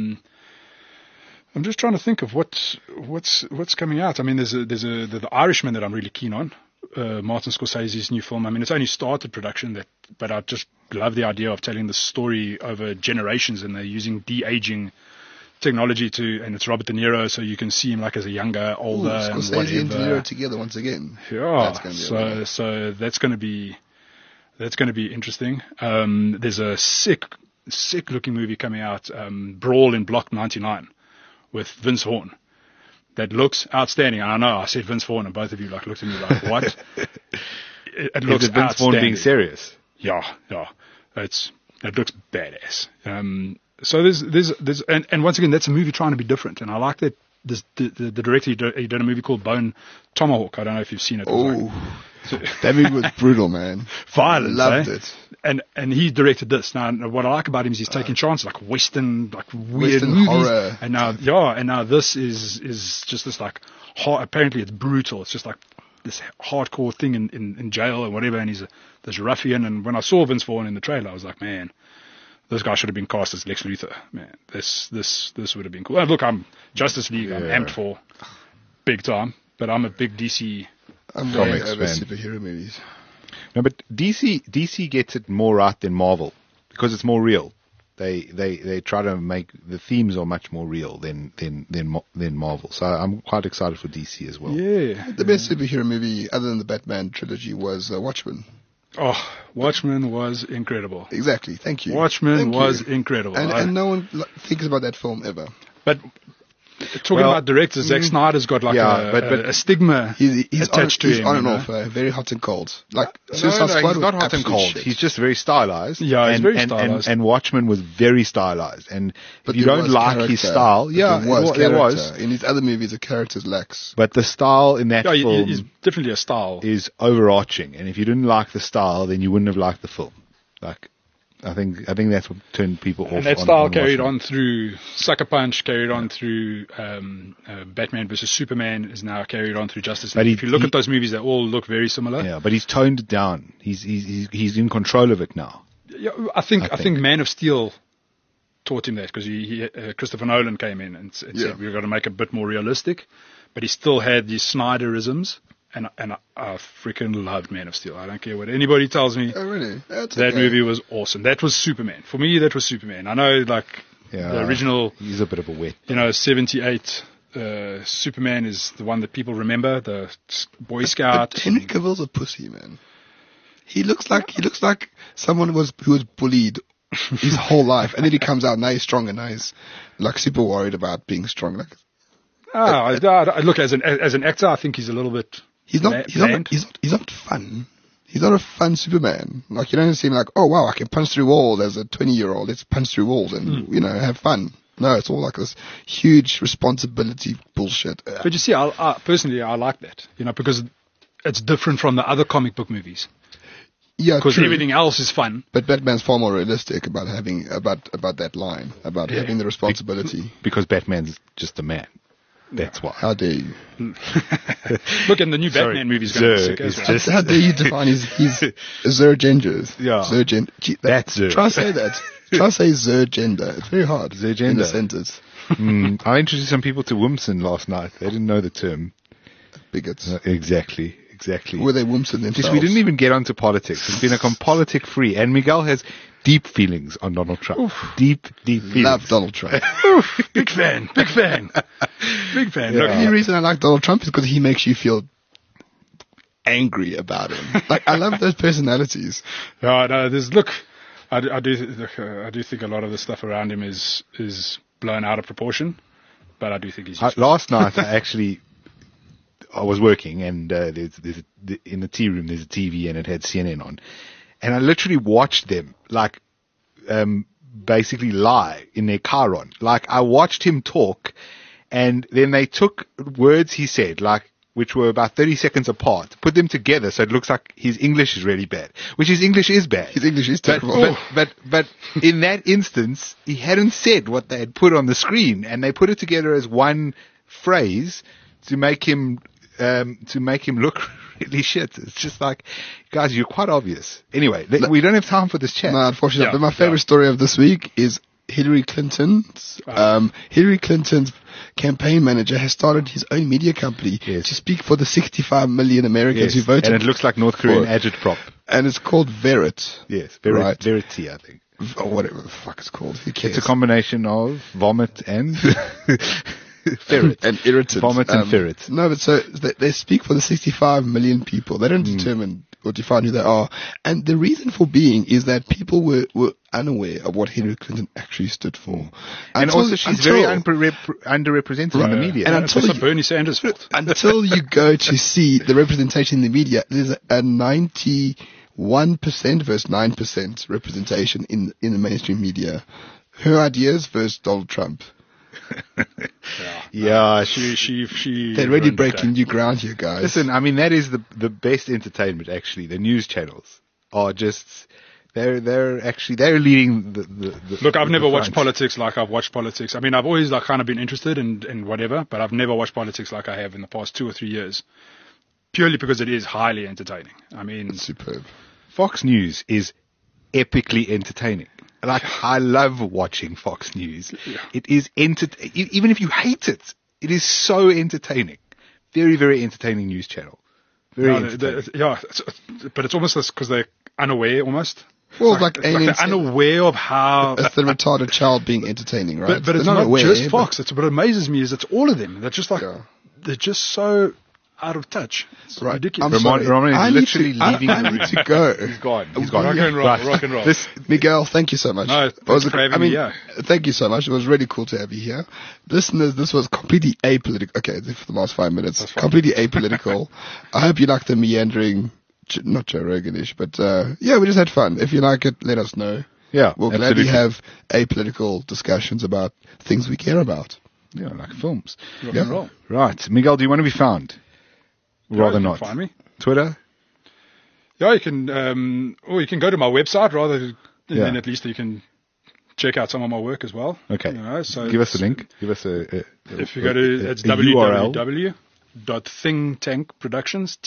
I'm just trying to think of what's coming out. I mean, there's the Irishman that I'm really keen on. Martin Scorsese's new film. I mean, it's only started production, but I just love the idea of telling the story over generations, and they're using de-aging technology and it's Robert De Niro, so you can see him like as a younger, older, Scorsese and De Niro together once again. Yeah, so that's going to be interesting. There's a sick looking movie coming out, Brawl in Block 99, with Vince Vaughn. That looks outstanding. And I know I said Vince Vaughn, and both of you looked at me like, what? It looks outstanding. Vince Vaughn being serious? Yeah. It looks badass. So there's and once again, that's a movie trying to be different, and I like that. The director, he did a movie called Bone Tomahawk. I don't know if you've seen it. That movie was brutal, man. Violent. Loved it. And he directed this. Now, what I like about him is he's taking chances, like Western, like weird Western movies. horror. And now this is just this like apparently it's brutal. It's just like this hardcore thing in jail and whatever. And he's this ruffian. And when I saw Vince Vaughn in the trailer, I was like, man, this guy should have been cast as Lex Luthor. Man, this would have been cool. And look, I'm Justice League. I'm amped for big time. But I'm a big DC. I'm way over superhero movies. No, but DC gets it more right than Marvel because it's more real. They try to make the themes are much more real than Marvel. So I'm quite excited for DC as well. Yeah. The best superhero movie other than the Batman trilogy was Watchmen. Oh, Watchmen was incredible. Exactly. Thank you. Watchmen was incredible. And no one thinks about that film ever. But talking about directors, Zack Snyder's got like a stigma attached to him. He's on and off, very hot and cold. Like Suicide Squad, he's not hot and cold. Shit. He's just very stylized. Yeah, he's very stylized. And Watchmen was very stylized. And if you don't like his style, there was. In his other movies, the characters lacks. But the style in that film is definitely a style. Is overarching. And if you didn't like the style, then you wouldn't have liked the film. Like, I think that's what turned people off. And that style carried on through Sucker Punch, carried on through Batman vs Superman, is now carried on through Justice League. If you look at those movies, they all look very similar. Yeah, but he's toned it down. He's in control of it now. Yeah, I think Man of Steel taught him that, because Christopher Nolan came in and said we've got to make it a bit more realistic, but he still had these Snyderisms. And I freaking loved Man of Steel. I don't care what anybody tells me. Oh, really? That movie was awesome. That was Superman. For me, that was Superman. I know, the original... He's a bit of a wet. 78 Superman is the one that people remember, the Boy Scout. But Henry Cavill's a pussy, man. He looks like someone who was bullied his whole life. And then he comes out, now he's strong, and now he's like super worried about being strong. Look, as an actor, I think he's a little bit... He's not fun. He's not a fun Superman. Like, you don't see him like, oh wow, I can punch through walls as a 20-year-old. Let's punch through walls and, have fun. No, it's all like this huge responsibility bullshit. But you see, I personally like that, because it's different from the other comic book movies. Yeah, because true. everything else is fun. But Batman's far more realistic about having about that line, about having the responsibility. Because Batman's just a man. That's why. How dare you? Look, and the new Batman movie is going to be sick as well. How dare you define his Zergenders? Yeah. That's Zer. Try to say that. Try to say Zergender. It's very hard. Zergender. In the sentence. I introduced some people to Woomson last night. They didn't know the term. Bigots. Exactly. Were they Woomson themselves? Just, we didn't even get onto politics. It's been a politic free. And Miguel has deep feelings on Donald Trump. Oof. Deep feelings. Love Donald Trump. Big fan. Yeah. The only reason I like Donald Trump is because he makes you feel angry about him. Like, I love those personalities. No, I do think a lot of the stuff around him is blown out of proportion, but I do think he's last night I was working, and in the tea room there's a TV, and it had CNN on, and I literally watched them basically lie in their car on. Like, I watched him talk, and then they took words he said, like, which were about 30 seconds apart, put them together so it looks like his English is really bad, which his English is bad. His English is terrible. But in that instance, he hadn't said what they had put on the screen, and they put it together as one phrase to make him look really shit. It's just like, guys, you're quite obvious. Anyway, we don't have time for this chat. No, unfortunately. But my favorite story of this week is Hillary Clinton's campaign manager has started his own media company to speak for the 65 million Americans who voted. And it looks like North Korean agitprop. And it's called Verit. Yes, right. Verity, I think. Or whatever the fuck it's called. Who cares? It's a combination of vomit and ferret. And irritant. Vomit and ferret. No, but so they speak for the 65 million people. They don't determine or define who they are. And the reason for being is that people were unaware of what Hillary Clinton actually stood for. And also she's very underrepresented in the media. And until Bernie Sanders' fault. Until you go to see the representation in the media, there's a 91% versus 9% representation in the mainstream media. Her ideas versus Donald Trump. She they're really breaking new ground here, guys. Listen, I mean, that is the best entertainment, actually. The news channels are just, they're leading the Look, I've never front. watched politics like I've watched politics. I mean, I've always kind of been interested in whatever, but I've never watched politics like I have in the past 2 or 3 years. Purely because it is highly entertaining. I mean, it's superb. Fox News is epically entertaining. Like, I love watching Fox News. Yeah. It is even if you hate it, it is so entertaining. Very, very entertaining news channel. Very entertaining. But it's almost because they're unaware almost. Well, like they're unaware of how... It's the retarded child being entertaining, right? But it's not just Fox. What amazes me is it's all of them. They're just like, they're just so out of touch. It's ridiculous. Roman is literally leaving. I need to go. He's gone. Rock and roll. Miguel, thank you so much. No, thank you so much. It was really cool to have you here. Listeners, this was completely apolitical. Okay, for the last 5 minutes. Completely apolitical. I hope you liked the meandering, not Joe Rogan-ish, but we just had fun. If you like it, let us know. Yeah, we'll gladly have apolitical discussions about things we care about. Yeah, like films. Rock and roll. Right. Miguel, do you want to be found? Rather not. Find me. Twitter? Yeah, you can, or you can go to my website then at least you can check out some of my work as well. Okay. So give us a link. Give us if you go to, it's www.thingtankproductions,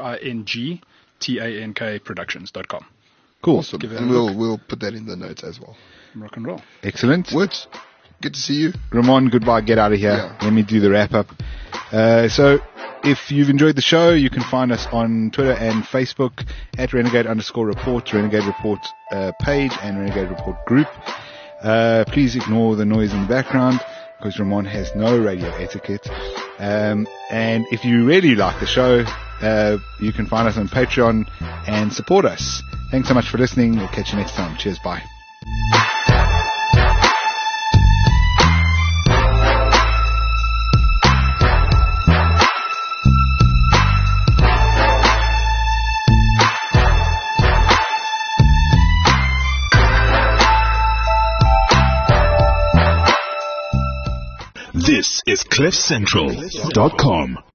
THINGTANK Productions.com. Awesome. And we'll put that in the notes as well. Rock and roll. Excellent. Woods, good to see you. Ramon, goodbye. Get out of here. Yeah. Let me do the wrap up. So if you've enjoyed the show, you can find us on Twitter and Facebook at Renegade_Report, Renegade Report page and Renegade Report group. Please ignore the noise in the background because Ramon has no radio etiquette. And if you really like the show, you can find us on Patreon and support us. Thanks so much for listening. We'll catch you next time. Cheers. Bye. This is CliffCentral.com.